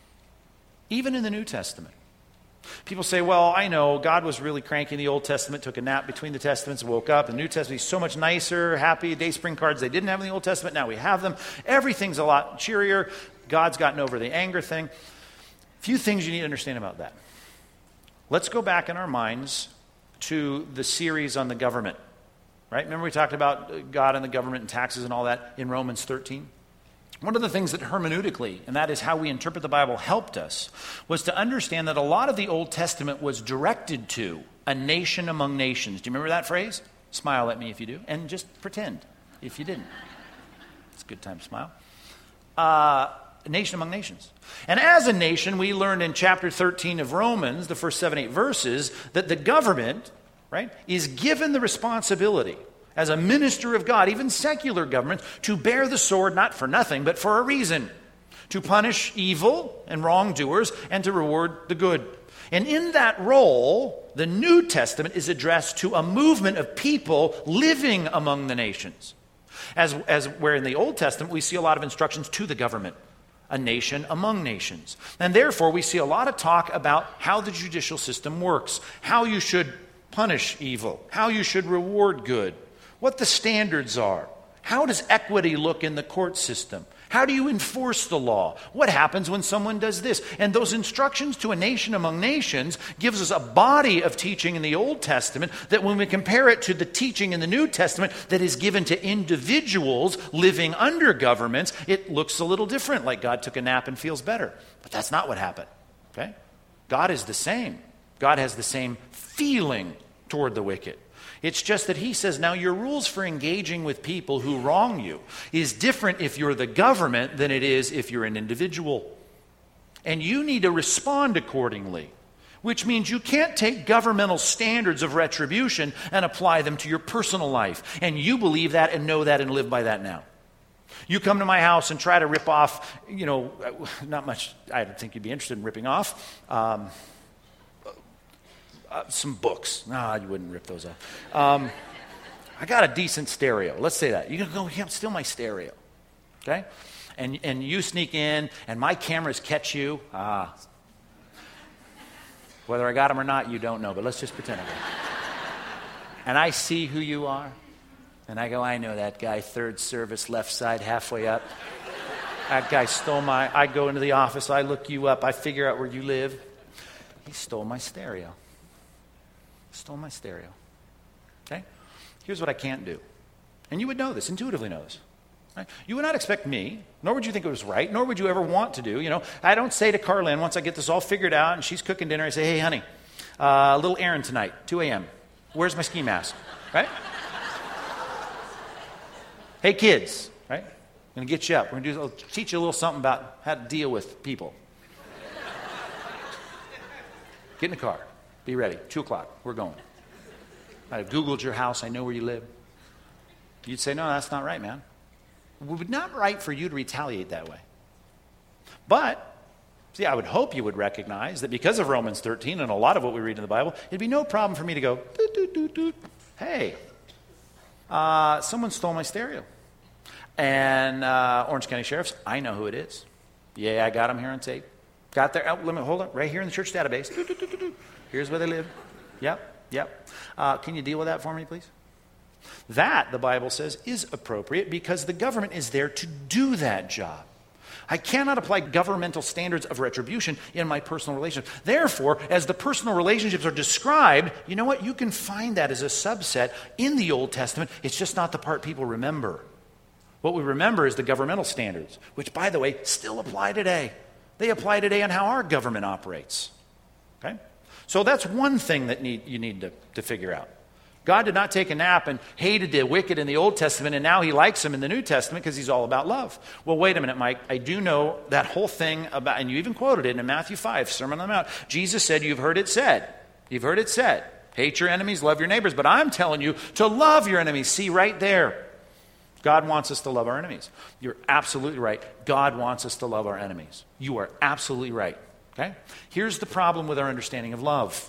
Even in the New Testament. People say, well, I know God was really cranky in the Old Testament, took a nap between the Testaments, woke up. The New Testament is so much nicer, happy. Dayspring cards they didn't have in the Old Testament, now we have them. Everything's a lot cheerier. God's gotten over the anger thing. A few things you need to understand about that. Let's go back in our minds to the series on the government. Right? Remember we talked about God and the government and taxes and all that in Romans thirteen? One of the things that hermeneutically, and that is how we interpret the Bible, helped us, was to understand that a lot of the Old Testament was directed to a nation among nations. Do you remember that phrase? Smile at me if you do, and just pretend if you didn't. It's a good time to smile. Uh, a nation among nations. And as a nation, we learned in chapter thirteen of Romans, the first seven, eight verses, that the government, right, is given the responsibility as a minister of God, even secular governments, to bear the sword not for nothing, but for a reason. To punish evil and wrongdoers and to reward the good. And in that role, the New Testament is addressed to a movement of people living among the nations. As, as where in the Old Testament we see a lot of instructions to the government, a nation among nations. And therefore we see a lot of talk about how the judicial system works, how you should punish evil, how you should reward good, what the standards are. How does equity look in the court system? How do you enforce the law? What happens when someone does this? And those instructions to a nation among nations gives us a body of teaching in the Old Testament that when we compare it to the teaching in the New Testament that is given to individuals living under governments, it looks a little different, like God took a nap and feels better. But that's not what happened. Okay? God is the same. God has the same feeling toward the wicked. It's just that he says, now your rules for engaging with people who wrong you is different if you're the government than it is if you're an individual. And you need to respond accordingly, which means you can't take governmental standards of retribution and apply them to your personal life. And you believe that and know that and live by that now. You come to my house and try to rip off, you know, not much, I don't think you'd be interested in ripping off. Um, Uh, some books. No, you wouldn't rip those off. Um, I got a decent stereo. Let's say that. You can go, yeah, steal my stereo. Okay? And and you sneak in, and my cameras catch you. Ah. Whether I got them or not, you don't know, but let's just pretend I got them. And I see who you are. And I go, I know that guy, third service, left side, halfway up. That guy stole my, I go into the office, I look you up, I figure out where you live. He stole my stereo. Stole my stereo. Okay? Here's what I can't do. And you would know this, intuitively know this. Right? You would not expect me, nor would you think it was right, nor would you ever want to do. You know, I don't say to Carlin, once I get this all figured out and she's cooking dinner, I say, hey, honey, uh, a little errand tonight, two a.m. Where's my ski mask? Right? Hey, kids, right? I'm going to get you up. We're going to do, I'll teach you a little something about how to deal with people. Get in the car. Be ready. Two o'clock. We're going. I've Googled your house. I know where you live. You'd say, no, that's not right, man. It would not right for you to retaliate that way. But, see, I would hope you would recognize that because of Romans thirteen and a lot of what we read in the Bible, it'd be no problem for me to go, doot, doot, doot, doot. Hey, uh, someone stole my stereo. And uh, Orange County Sheriff's, I know who it is. Yeah, I got them here on tape. Got their, oh, let me, hold on, right here in the church database. Doot, doot, doot, doot, doot. Here's where they live. Yep, yep. Uh, can you deal with that for me, please? That, the Bible says, is appropriate because the government is there to do that job. I cannot apply governmental standards of retribution in my personal relationships. Therefore, as the personal relationships are described, you know what? You can find that as a subset in the Old Testament. It's just not the part people remember. What we remember is the governmental standards, which, by the way, still apply today. They apply today on how our government operates. Okay? So that's one thing that need, you need to, to figure out. God did not take a nap and hated the wicked in the Old Testament, and now he likes them in the New Testament because he's all about love. Well, wait a minute, Mike. I do know that whole thing about, and you even quoted it in Matthew five, Sermon on the Mount. Jesus said, you've heard it said. You've heard it said. Hate your enemies, love your neighbors. But I'm telling you to love your enemies. See right there. God wants us to love our enemies. You're absolutely right. God wants us to love our enemies. You are absolutely right. Okay? Here's the problem with our understanding of love.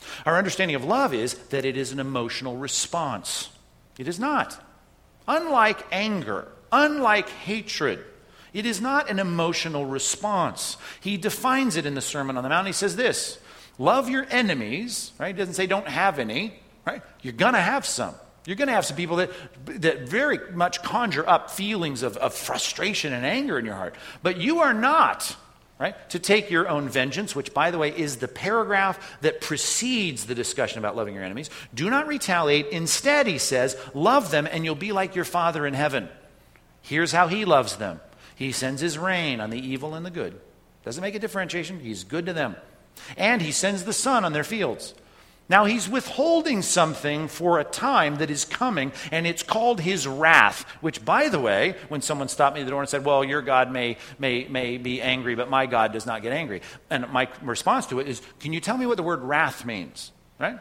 Our understanding of love is that it is an emotional response. It is not. Unlike anger, unlike hatred, it is not an emotional response. He defines it in the Sermon on the Mount. He says this, love your enemies, right? He doesn't say don't have any, right? You're going to have some. You're going to have some people that, that very much conjure up feelings of, of frustration and anger in your heart. But you are not, right, to take your own vengeance, which, by the way, is the paragraph that precedes the discussion about loving your enemies. Do not retaliate. Instead, he says, love them and you'll be like your Father in heaven. Here's how he loves them. He sends his rain on the evil and the good. Doesn't make a differentiation. He's good to them. And he sends the sun on their fields. Now, he's withholding something for a time that is coming, and it's called his wrath, which, by the way, when someone stopped me at the door and said, well, your God may, may, may be angry, but my God does not get angry. And my response to it is, can you tell me what the word wrath means? Right?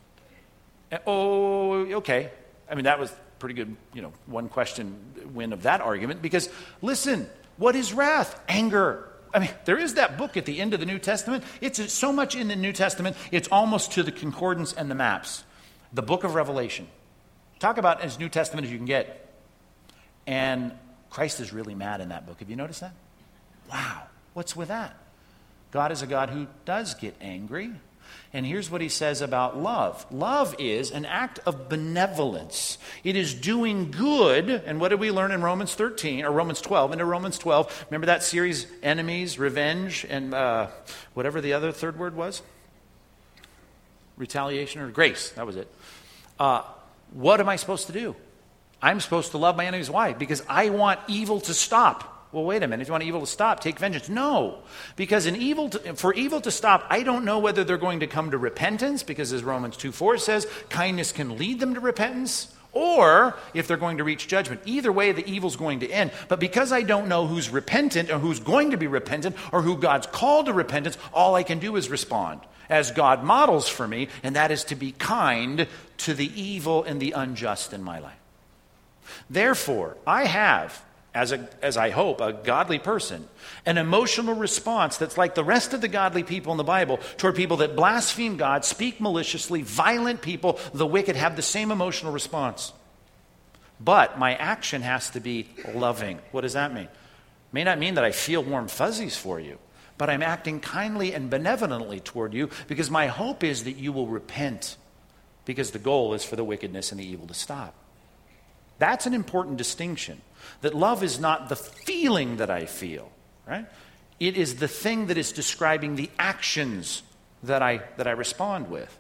Oh, okay. I mean, that was pretty good, you know, one question win of that argument, because, listen, what is wrath? Anger. I mean, there is that book at the end of the New Testament. It's so much in the New Testament, it's almost to the concordance and the maps. The book of Revelation. Talk about as New Testament as you can get. And Christ is really mad in that book. Have you noticed that? Wow. What's with that? God is a God who does get angry. And here's what he says about love. Love is an act of benevolence. It is doing good. And what did we learn in Romans thirteen, or Romans twelve, into Romans twelve? Remember that series, enemies, revenge, and uh, whatever the other third word was? Retaliation or grace. That was it. Uh, what am I supposed to do? I'm supposed to love my enemies. Why? Because I want evil to stop. Well, wait a minute. If you want evil to stop, take vengeance. No. Because in evil to, for evil to stop, I don't know whether they're going to come to repentance, because as Romans two four says, kindness can lead them to repentance, or if they're going to reach judgment. Either way, the evil's going to end. But because I don't know who's repentant or who's going to be repentant or who God's called to repentance, all I can do is respond as God models for me, and that is to be kind to the evil and the unjust in my life. Therefore, I have, as a, as I hope, a godly person, an emotional response that's like the rest of the godly people in the Bible toward people that blaspheme God, speak maliciously, violent people, the wicked have the same emotional response. But my action has to be loving. What does that mean? It may not mean that I feel warm fuzzies for you, but I'm acting kindly and benevolently toward you because my hope is that you will repent, because the goal is for the wickedness and the evil to stop. That's an important distinction. That love is not the feeling that I feel, right? It is the thing that is describing the actions that I that I respond with.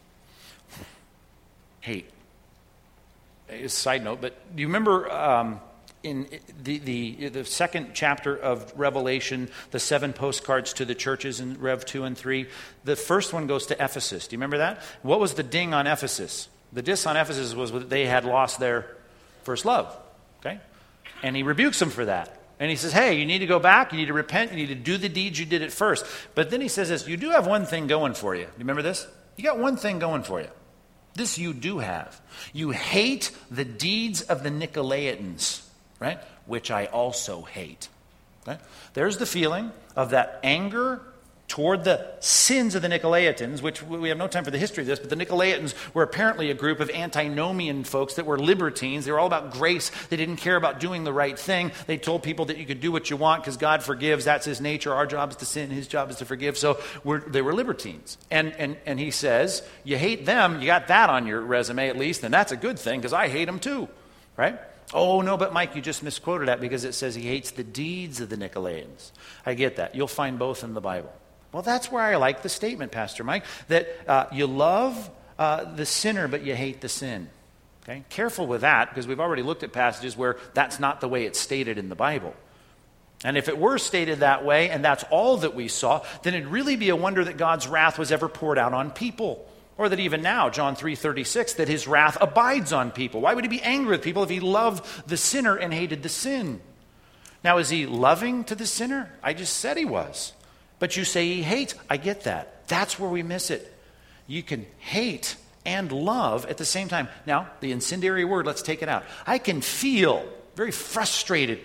Hate. A side note, but do you remember um, in the, the the second chapter of Revelation, the seven postcards to the churches in Rev two and three? The first one goes to Ephesus. Do you remember that? What was the ding on Ephesus? The diss on Ephesus was that they had lost their first love. Okay? And he rebukes them for that. And he says, hey, you need to go back, you need to repent, you need to do the deeds you did at first. But then he says this, you do have one thing going for you. Do you remember this? You got one thing going for you. This you do have. You hate the deeds of the Nicolaitans, right? Which I also hate. Okay? There's the feeling of that anger toward the sins of the Nicolaitans, which we have no time for the history of this, but the Nicolaitans were apparently a group of antinomian folks that were libertines. They were all about grace. They didn't care about doing the right thing. They told people that you could do what you want because God forgives. That's his nature. Our job is to sin. His job is to forgive. So we're, they were libertines. And, and, and he says, you hate them. You got that on your resume at least, and that's a good thing because I hate them too, right? Oh, no, but Mike, you just misquoted that because it says he hates the deeds of the Nicolaitans. I get that. You'll find both in the Bible. Well, that's where I like the statement, Pastor Mike, that uh, you love uh, the sinner, but you hate the sin. Okay? Careful with that, because we've already looked at passages where that's not the way it's stated in the Bible. And if it were stated that way, and that's all that we saw, then it'd really be a wonder that God's wrath was ever poured out on people. Or that even now, John three thirty-six, that his wrath abides on people. Why would he be angry with people if he loved the sinner and hated the sin? Now, is he loving to the sinner? I just said he was. But you say he hates. I get that. That's where we miss it. You can hate and love at the same time. Now, the incendiary word, let's take it out. I can feel very frustrated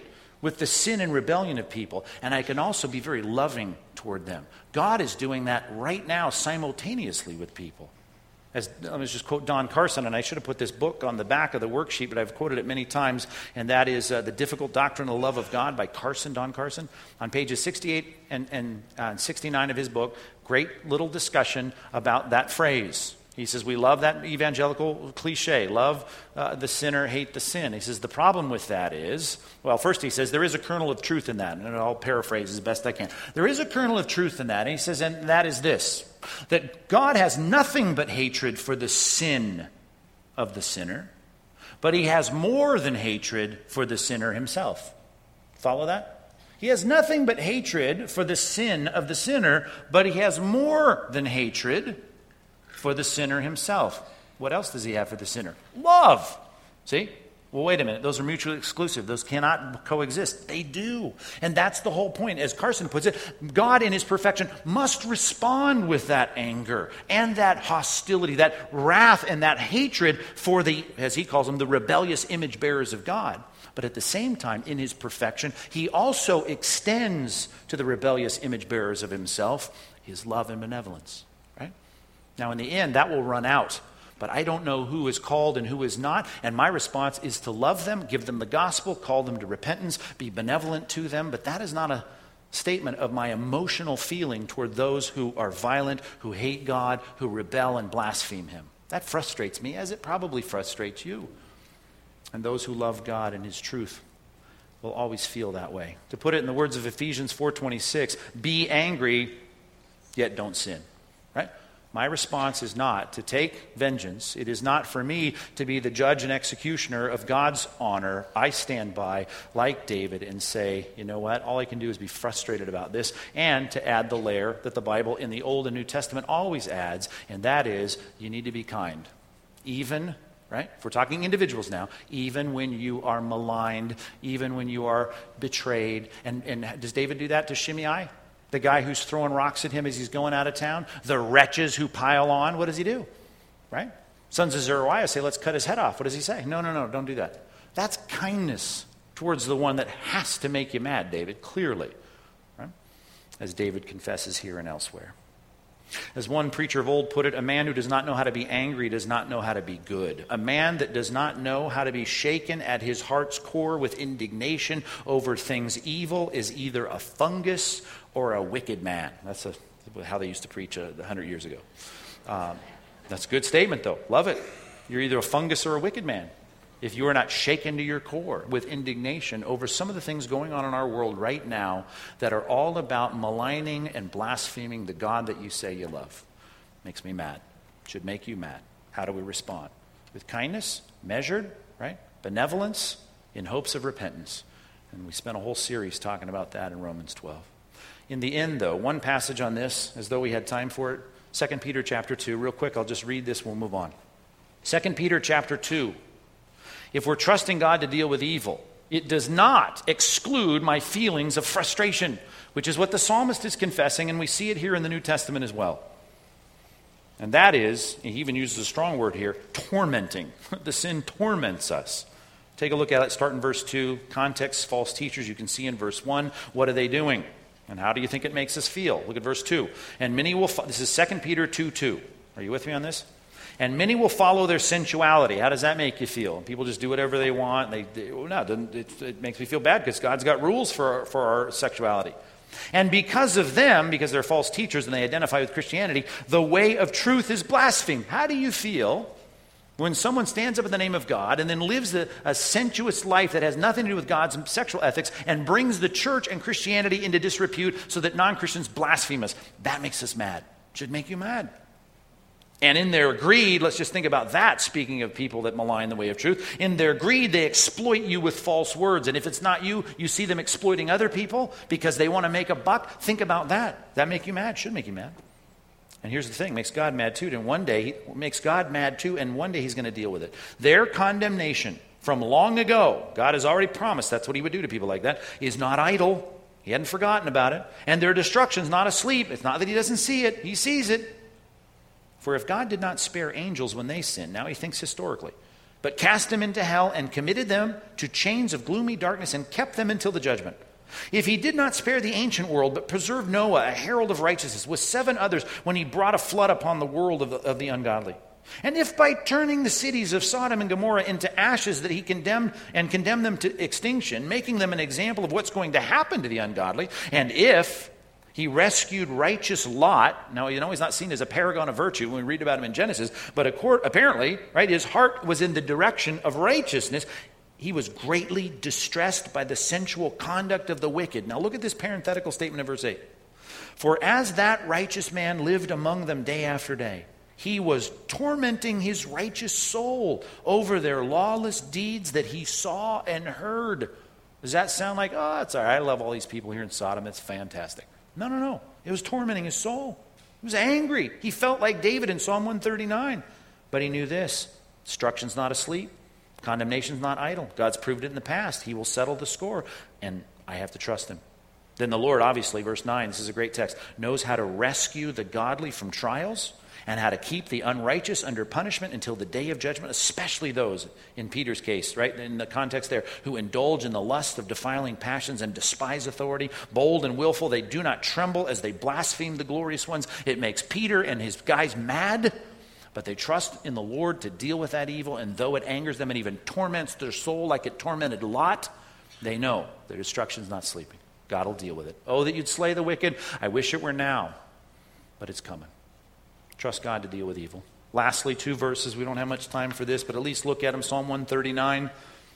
with the sin and rebellion of people, and I can also be very loving toward them. God is doing that right now simultaneously with people. As, let me just quote Don Carson, and I should have put this book on the back of the worksheet, but I've quoted it many times, and that is uh, The Difficult Doctrine of the Love of God by Carson, Don Carson. On pages sixty-eight and, and uh, sixty-nine of his book, great little discussion about that phrase. He says, we love that evangelical cliche, love uh, the sinner, hate the sin. He says, the problem with that is, well, first he says, there is a kernel of truth in that, and I'll paraphrase as best I can. There is a kernel of truth in that, and he says, and that is this, that God has nothing but hatred for the sin of the sinner, but he has more than hatred for the sinner himself. Follow that? He has nothing but hatred for the sin of the sinner, but he has more than hatred for the sinner himself. What else does he have for the sinner? Love. See? Well, wait a minute. Those are mutually exclusive. Those cannot coexist. They do. And that's the whole point. As Carson puts it, God in his perfection must respond with that anger and that hostility, that wrath and that hatred for the, as he calls them, the rebellious image bearers of God. But at the same time, in his perfection, he also extends to the rebellious image bearers of himself his love and benevolence. Now, in the end, that will run out. But I don't know who is called and who is not. And my response is to love them, give them the gospel, call them to repentance, be benevolent to them. But that is not a statement of my emotional feeling toward those who are violent, who hate God, who rebel and blaspheme him. That frustrates me, as it probably frustrates you. And those who love God and his truth will always feel that way. To put it in the words of Ephesians four twenty-six, be angry, yet don't sin. Right? My response is not to take vengeance. It is not for me to be the judge and executioner of God's honor. I stand by, like David, and say, you know what? All I can do is be frustrated about this, and to add the layer that the Bible in the Old and New Testament always adds, and that is, you need to be kind. Even, right? If we're talking individuals now, even when you are maligned, even when you are betrayed. And, and does David do that to Shimei? The guy who's throwing rocks at him as he's going out of town, the wretches who pile on, what does he do? Right? Sons of Zeruiah say, let's cut his head off. What does he say? No, no, no, don't do that. That's kindness towards the one that has to make you mad, David, clearly. Right? As David confesses here and elsewhere. As one preacher of old put it, a man who does not know how to be angry does not know how to be good. A man that does not know how to be shaken at his heart's core with indignation over things evil is either a fungus or a wicked man. That's a, how they used to preach a hundred years ago. Um, that's a good statement, though. Love it. You're either a fungus or a wicked man if you are not shaken to your core with indignation over some of the things going on in our world right now that are all about maligning and blaspheming the God that you say you love. Makes me mad. Should make you mad. How do we respond? With kindness, measured, right? Benevolence, in hopes of repentance. And we spent a whole series talking about that in Romans twelve. In the end, though, one passage on this, as though we had time for it, Second Peter chapter two. Real quick, I'll just read this, we'll move on. Second Peter chapter two. If we're trusting God to deal with evil, it does not exclude my feelings of frustration, which is what the psalmist is confessing, and we see it here in the New Testament as well. And that is, he even uses a strong word here, tormenting. The sin torments us. Take a look at it, start in verse two. Context, false teachers, you can see in verse one. What are they doing? And how do you think it makes us feel? Look at verse two. And many will, fo- this is Second Peter two two. Are you with me on this? And many will follow their sensuality. How does that make you feel? People just do whatever they want. They, they well, no, it, it makes me feel bad because God's got rules for our, for our sexuality. And because of them, because they're false teachers and they identify with Christianity, the way of truth is blasphemed. How do you feel when someone stands up in the name of God and then lives a, a sensuous life that has nothing to do with God's sexual ethics and brings the church and Christianity into disrepute so that non-Christians blaspheme us? That makes us mad. Should make you mad. And in their greed, let's just think about that, speaking of people that malign the way of truth. In their greed, they exploit you with false words. And if it's not you, you see them exploiting other people because they want to make a buck. Think about that. That make you mad? Should make you mad. And here's the thing, makes God mad too. And one day, makes God mad too, and one day he's going to deal with it. Their condemnation from long ago, God has already promised that's what he would do to people like that, is not idle. He hadn't forgotten about it. And their destruction's not asleep. It's not that he doesn't see it. He sees it. For if God did not spare angels when they sinned, now he thinks historically, but cast them into hell and committed them to chains of gloomy darkness and kept them until the judgment. If he did not spare the ancient world, but preserved Noah, a herald of righteousness, with seven others, when he brought a flood upon the world of the, of the ungodly. And if by turning the cities of Sodom and Gomorrah into ashes that he condemned and condemned them to extinction, making them an example of what's going to happen to the ungodly, and if he rescued righteous Lot, now you know he's not seen as a paragon of virtue when we read about him in Genesis, but apparently, right, his heart was in the direction of righteousness. He was greatly distressed by the sensual conduct of the wicked. Now look at this parenthetical statement in verse eight. For as that righteous man lived among them day after day, he was tormenting his righteous soul over their lawless deeds that he saw and heard. Does that sound like, oh, it's all right, I love all these people here in Sodom, it's fantastic. No, no, no. It was tormenting his soul. He was angry. He felt like David in Psalm one thirty-nine. But he knew this: destruction's not asleep. Condemnation's not idle. God's proved it in the past. He will settle the score, and I have to trust him. Then the Lord, obviously, verse nine, this is a great text, knows how to rescue the godly from trials and how to keep the unrighteous under punishment until the day of judgment, especially those, in Peter's case, right, in the context there, who indulge in the lust of defiling passions and despise authority, bold and willful. They do not tremble as they blaspheme the glorious ones. It makes Peter and his guys mad. But they trust in the Lord to deal with that evil, and though it angers them and even torments their soul like it tormented Lot, they know their destruction's not sleeping. God will deal with it. Oh, that you'd slay the wicked. I wish it were now, but it's coming. Trust God to deal with evil. Lastly, two verses. We don't have much time for this, but at least look at them. Psalm one thirty-nine.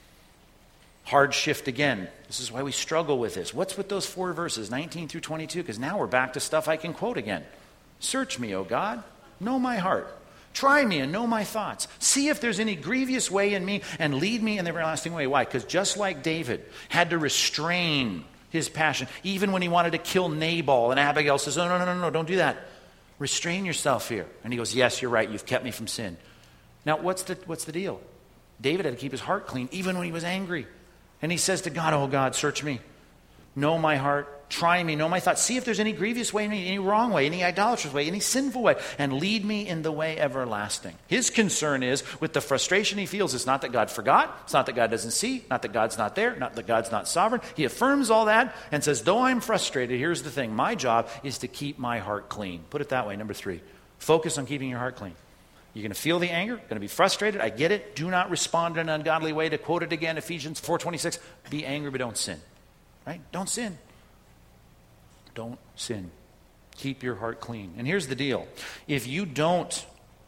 Hard shift again. This is why we struggle with this. What's with those four verses, nineteen through twenty-two? Because now we're back to stuff I can quote again. Search me, O God. Know my heart. Try me and know my thoughts. See if there's any grievous way in me and lead me in the everlasting way. Why? Because just like David had to restrain his passion, even when he wanted to kill Nabal, and Abigail says, oh, no, no, no, no, don't do that. Restrain yourself here. And he goes, yes, you're right. You've kept me from sin. Now, what's the, what's the deal? David had to keep his heart clean even when he was angry. And he says to God, oh, God, search me. Know my heart. Try me, know my thoughts. See if there's any grievous way in me, any wrong way, any idolatrous way, any sinful way, and lead me in the way everlasting. His concern is, with the frustration he feels, it's not that God forgot, it's not that God doesn't see, not that God's not there, not that God's not sovereign. He affirms all that and says, though I'm frustrated, here's the thing. My job is to keep my heart clean. Put it that way. Number three, focus on keeping your heart clean. You're going to feel the anger, going to be frustrated. I get it. Do not respond in an ungodly way. To quote it again, Ephesians four twenty-six, be angry but don't sin. Right? Don't sin. Don't sin. Keep your heart clean. And here's the deal. If you don't,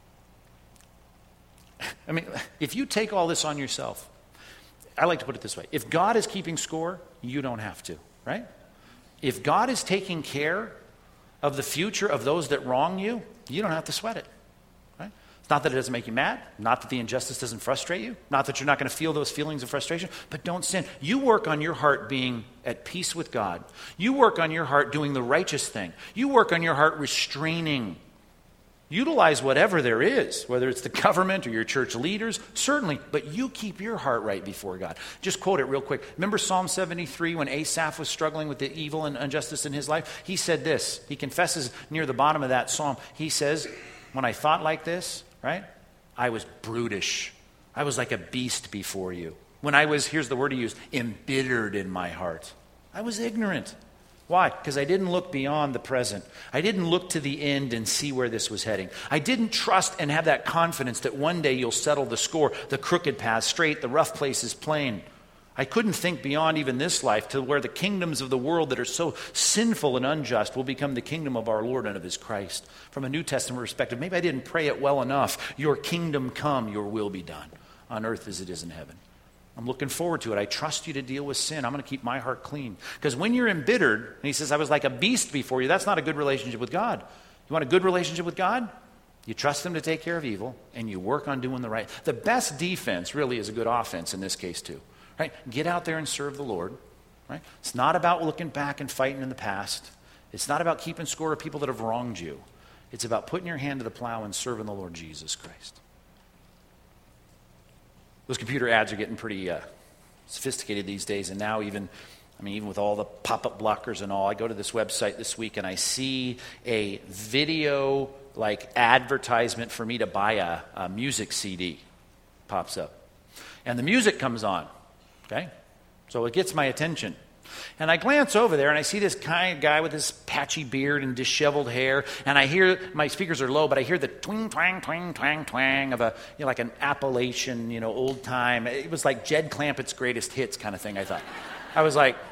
I mean, if you take all this on yourself, I like to put it this way. If God is keeping score, you don't have to, right? If God is taking care of the future of those that wrong you, you don't have to sweat it. Not that it doesn't make you mad, not that the injustice doesn't frustrate you, not that you're not going to feel those feelings of frustration, but don't sin. You work on your heart being at peace with God. You work on your heart doing the righteous thing. You work on your heart restraining. Utilize whatever there is, whether it's the government or your church leaders, certainly, but you keep your heart right before God. Just quote it real quick. Remember Psalm seventy-three when Asaph was struggling with the evil and injustice in his life? He said this. He confesses near the bottom of that psalm. He says, when I thought like this, right? I was brutish. I was like a beast before you. When I was, here's the word he used, embittered in my heart. I was ignorant. Why? Because I didn't look beyond the present. I didn't look to the end and see where this was heading. I didn't trust and have that confidence that one day you'll settle the score, the crooked path straight, the rough places plain. I couldn't think beyond even this life to where the kingdoms of the world that are so sinful and unjust will become the kingdom of our Lord and of his Christ. From a New Testament perspective, maybe I didn't pray it well enough. Your kingdom come, your will be done on earth as it is in heaven. I'm looking forward to it. I trust you to deal with sin. I'm going to keep my heart clean. Because when you're embittered, and he says, I was like a beast before you, that's not a good relationship with God. You want a good relationship with God? You trust him to take care of evil, and you work on doing the right. The best defense really is a good offense in this case too. Right? Get out there and serve the Lord. Right? It's not about looking back and fighting in the past. It's not about keeping score of people that have wronged you. It's about putting your hand to the plow and serving the Lord Jesus Christ. Those computer ads are getting pretty uh, sophisticated these days, and now even, I mean, even with all the pop-up blockers and all, I go to this website this week and I see a video like advertisement for me to buy a, a music C D pops up. And the music comes on, okay? So it gets my attention. And I glance over there, and I see this kind of guy with this patchy beard and disheveled hair, and I hear, my speakers are low, but I hear the twing, twang, twang, twang, twang of a, you know, like an Appalachian, you know, old time. It was like Jed Clampett's greatest hits kind of thing, I thought. I was like,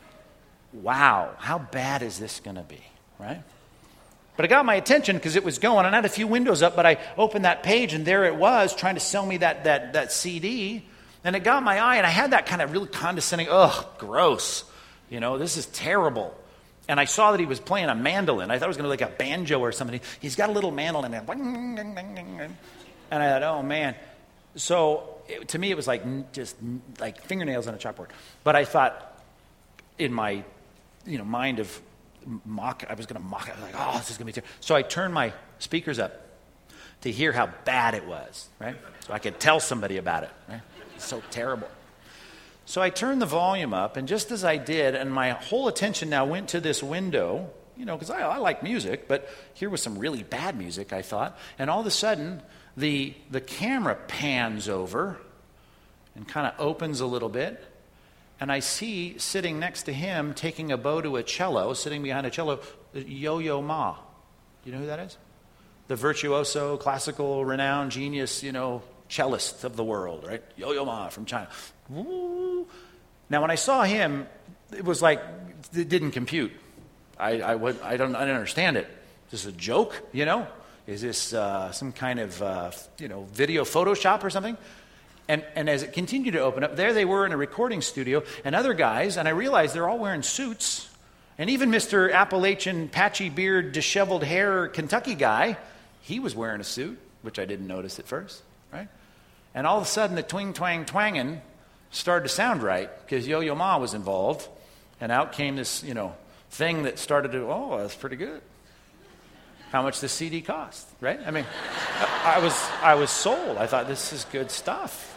wow, how bad is this going to be, right? But it got my attention because it was going, and I had a few windows up, but I opened that page, and there it was, trying to sell me that that that C D, and it got my eye, and I had that kind of really condescending, ugh, gross. You know, this is terrible. And I saw that he was playing a mandolin. I thought it was going to be like a banjo or something. He's got a little mandolin. And I thought, oh, man. So it, to me, it was like just like fingernails on a chalkboard. But I thought in my, you know, mind of mock, I was going to mock it. I was like, oh, this is going to be terrible. So I turned my speakers up to hear how bad it was, right? So I could tell somebody about it, right? It's so terrible. So I turned the volume up, and just as I did, and my whole attention now went to this window, you know, because I, I like music, but here was some really bad music, I thought. And all of a sudden, the the camera pans over and kind of opens a little bit, and I see sitting next to him, taking a bow to a cello, sitting behind a cello, Yo-Yo Ma. You know who that is? The virtuoso, classical, renowned, genius, you know, cellist of the world, right? Yo-Yo Ma from China. Woo. Now, when I saw him, it was like it didn't compute. I I, would, I don't I didn't understand it. Is this a joke? You know, is this uh, some kind of uh, you know video Photoshop or something? And and as it continued to open up, there they were in a recording studio, and other guys, and I realized they're all wearing suits, and even Mister Appalachian patchy beard, disheveled hair Kentucky guy, he was wearing a suit, which I didn't notice at first, right? And all of a sudden, the twing, twang, twanging started to sound right because Yo-Yo Ma was involved. And out came this, you know, thing that started to, oh, that's pretty good. How much this C D cost, right? I mean, I, I was I was sold. I thought, this is good stuff.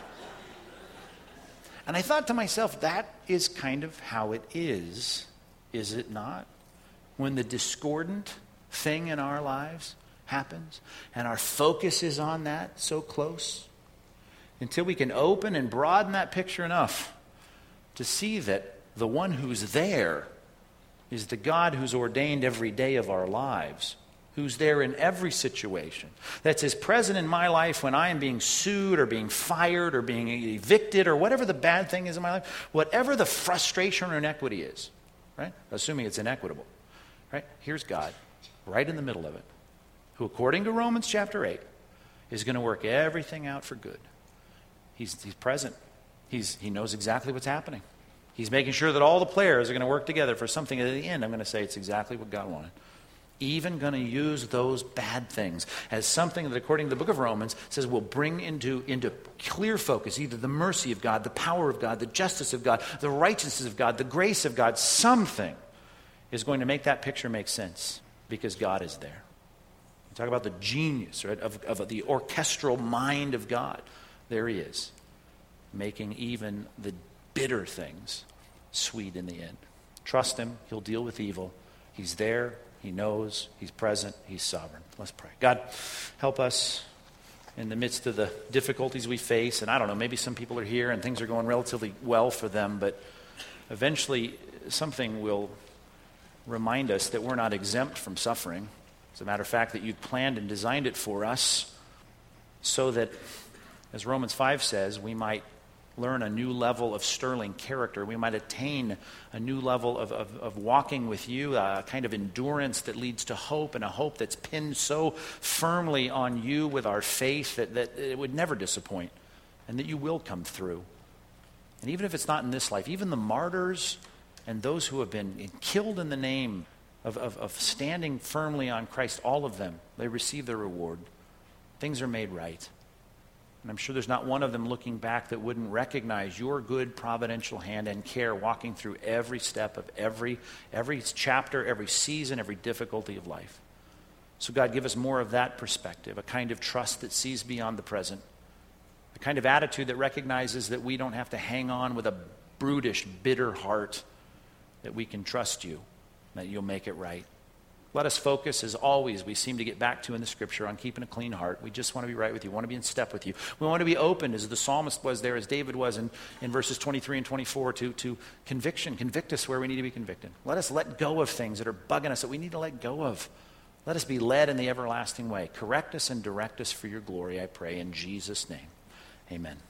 And I thought to myself, that is kind of how it is, is it not? When the discordant thing in our lives happens and our focus is on that so close, until we can open and broaden that picture enough to see that the one who's there is the God who's ordained every day of our lives, who's there in every situation, that's as present in my life when I am being sued or being fired or being evicted or whatever the bad thing is in my life, whatever the frustration or inequity is, right? Assuming it's inequitable, right? Here's God right in the middle of it, who according to Romans chapter eight is going to work everything out for good. He's, he's present. He's, he knows exactly what's happening. He's making sure that all the players are going to work together for something at the end. I'm going to say it's exactly what God wanted. Even going to use those bad things as something that, according to the book of Romans, says will bring into, into clear focus either the mercy of God, the power of God, the justice of God, the righteousness of God, the grace of God. Something is going to make that picture make sense because God is there. You talk about the genius, right, of, of the orchestral mind of God. There he is, making even the bitter things sweet in the end. Trust him. He'll deal with evil. He's there. He knows. He's present. He's sovereign. Let's pray. God, help us in the midst of the difficulties we face. And I don't know, maybe some people are here and things are going relatively well for them, but eventually something will remind us that we're not exempt from suffering. As a matter of fact, that you've planned and designed it for us so that, as Romans five says, we might learn a new level of sterling character. We might attain a new level of, of, of walking with you, a kind of endurance that leads to hope, and a hope that's pinned so firmly on you with our faith that, that it would never disappoint, and that you will come through. And even if it's not in this life, even the martyrs and those who have been killed in the name of, of, of standing firmly on Christ, all of them, they receive their reward. Things are made right. And I'm sure there's not one of them looking back that wouldn't recognize your good providential hand and care walking through every step of every, every chapter, every season, every difficulty of life. So God, give us more of that perspective, a kind of trust that sees beyond the present, a kind of attitude that recognizes that we don't have to hang on with a brutish, bitter heart, that we can trust you, that you'll make it right. Let us focus, as always, we seem to get back to in the Scripture, on keeping a clean heart. We just want to be right with you. We want to be in step with you. We want to be open, as the psalmist was there, as David was in, in verses twenty-three and twenty-four, to, to conviction. Convict us where we need to be convicted. Let us let go of things that are bugging us that we need to let go of. Let us be led in the everlasting way. Correct us and direct us for your glory, I pray, in Jesus' name. Amen.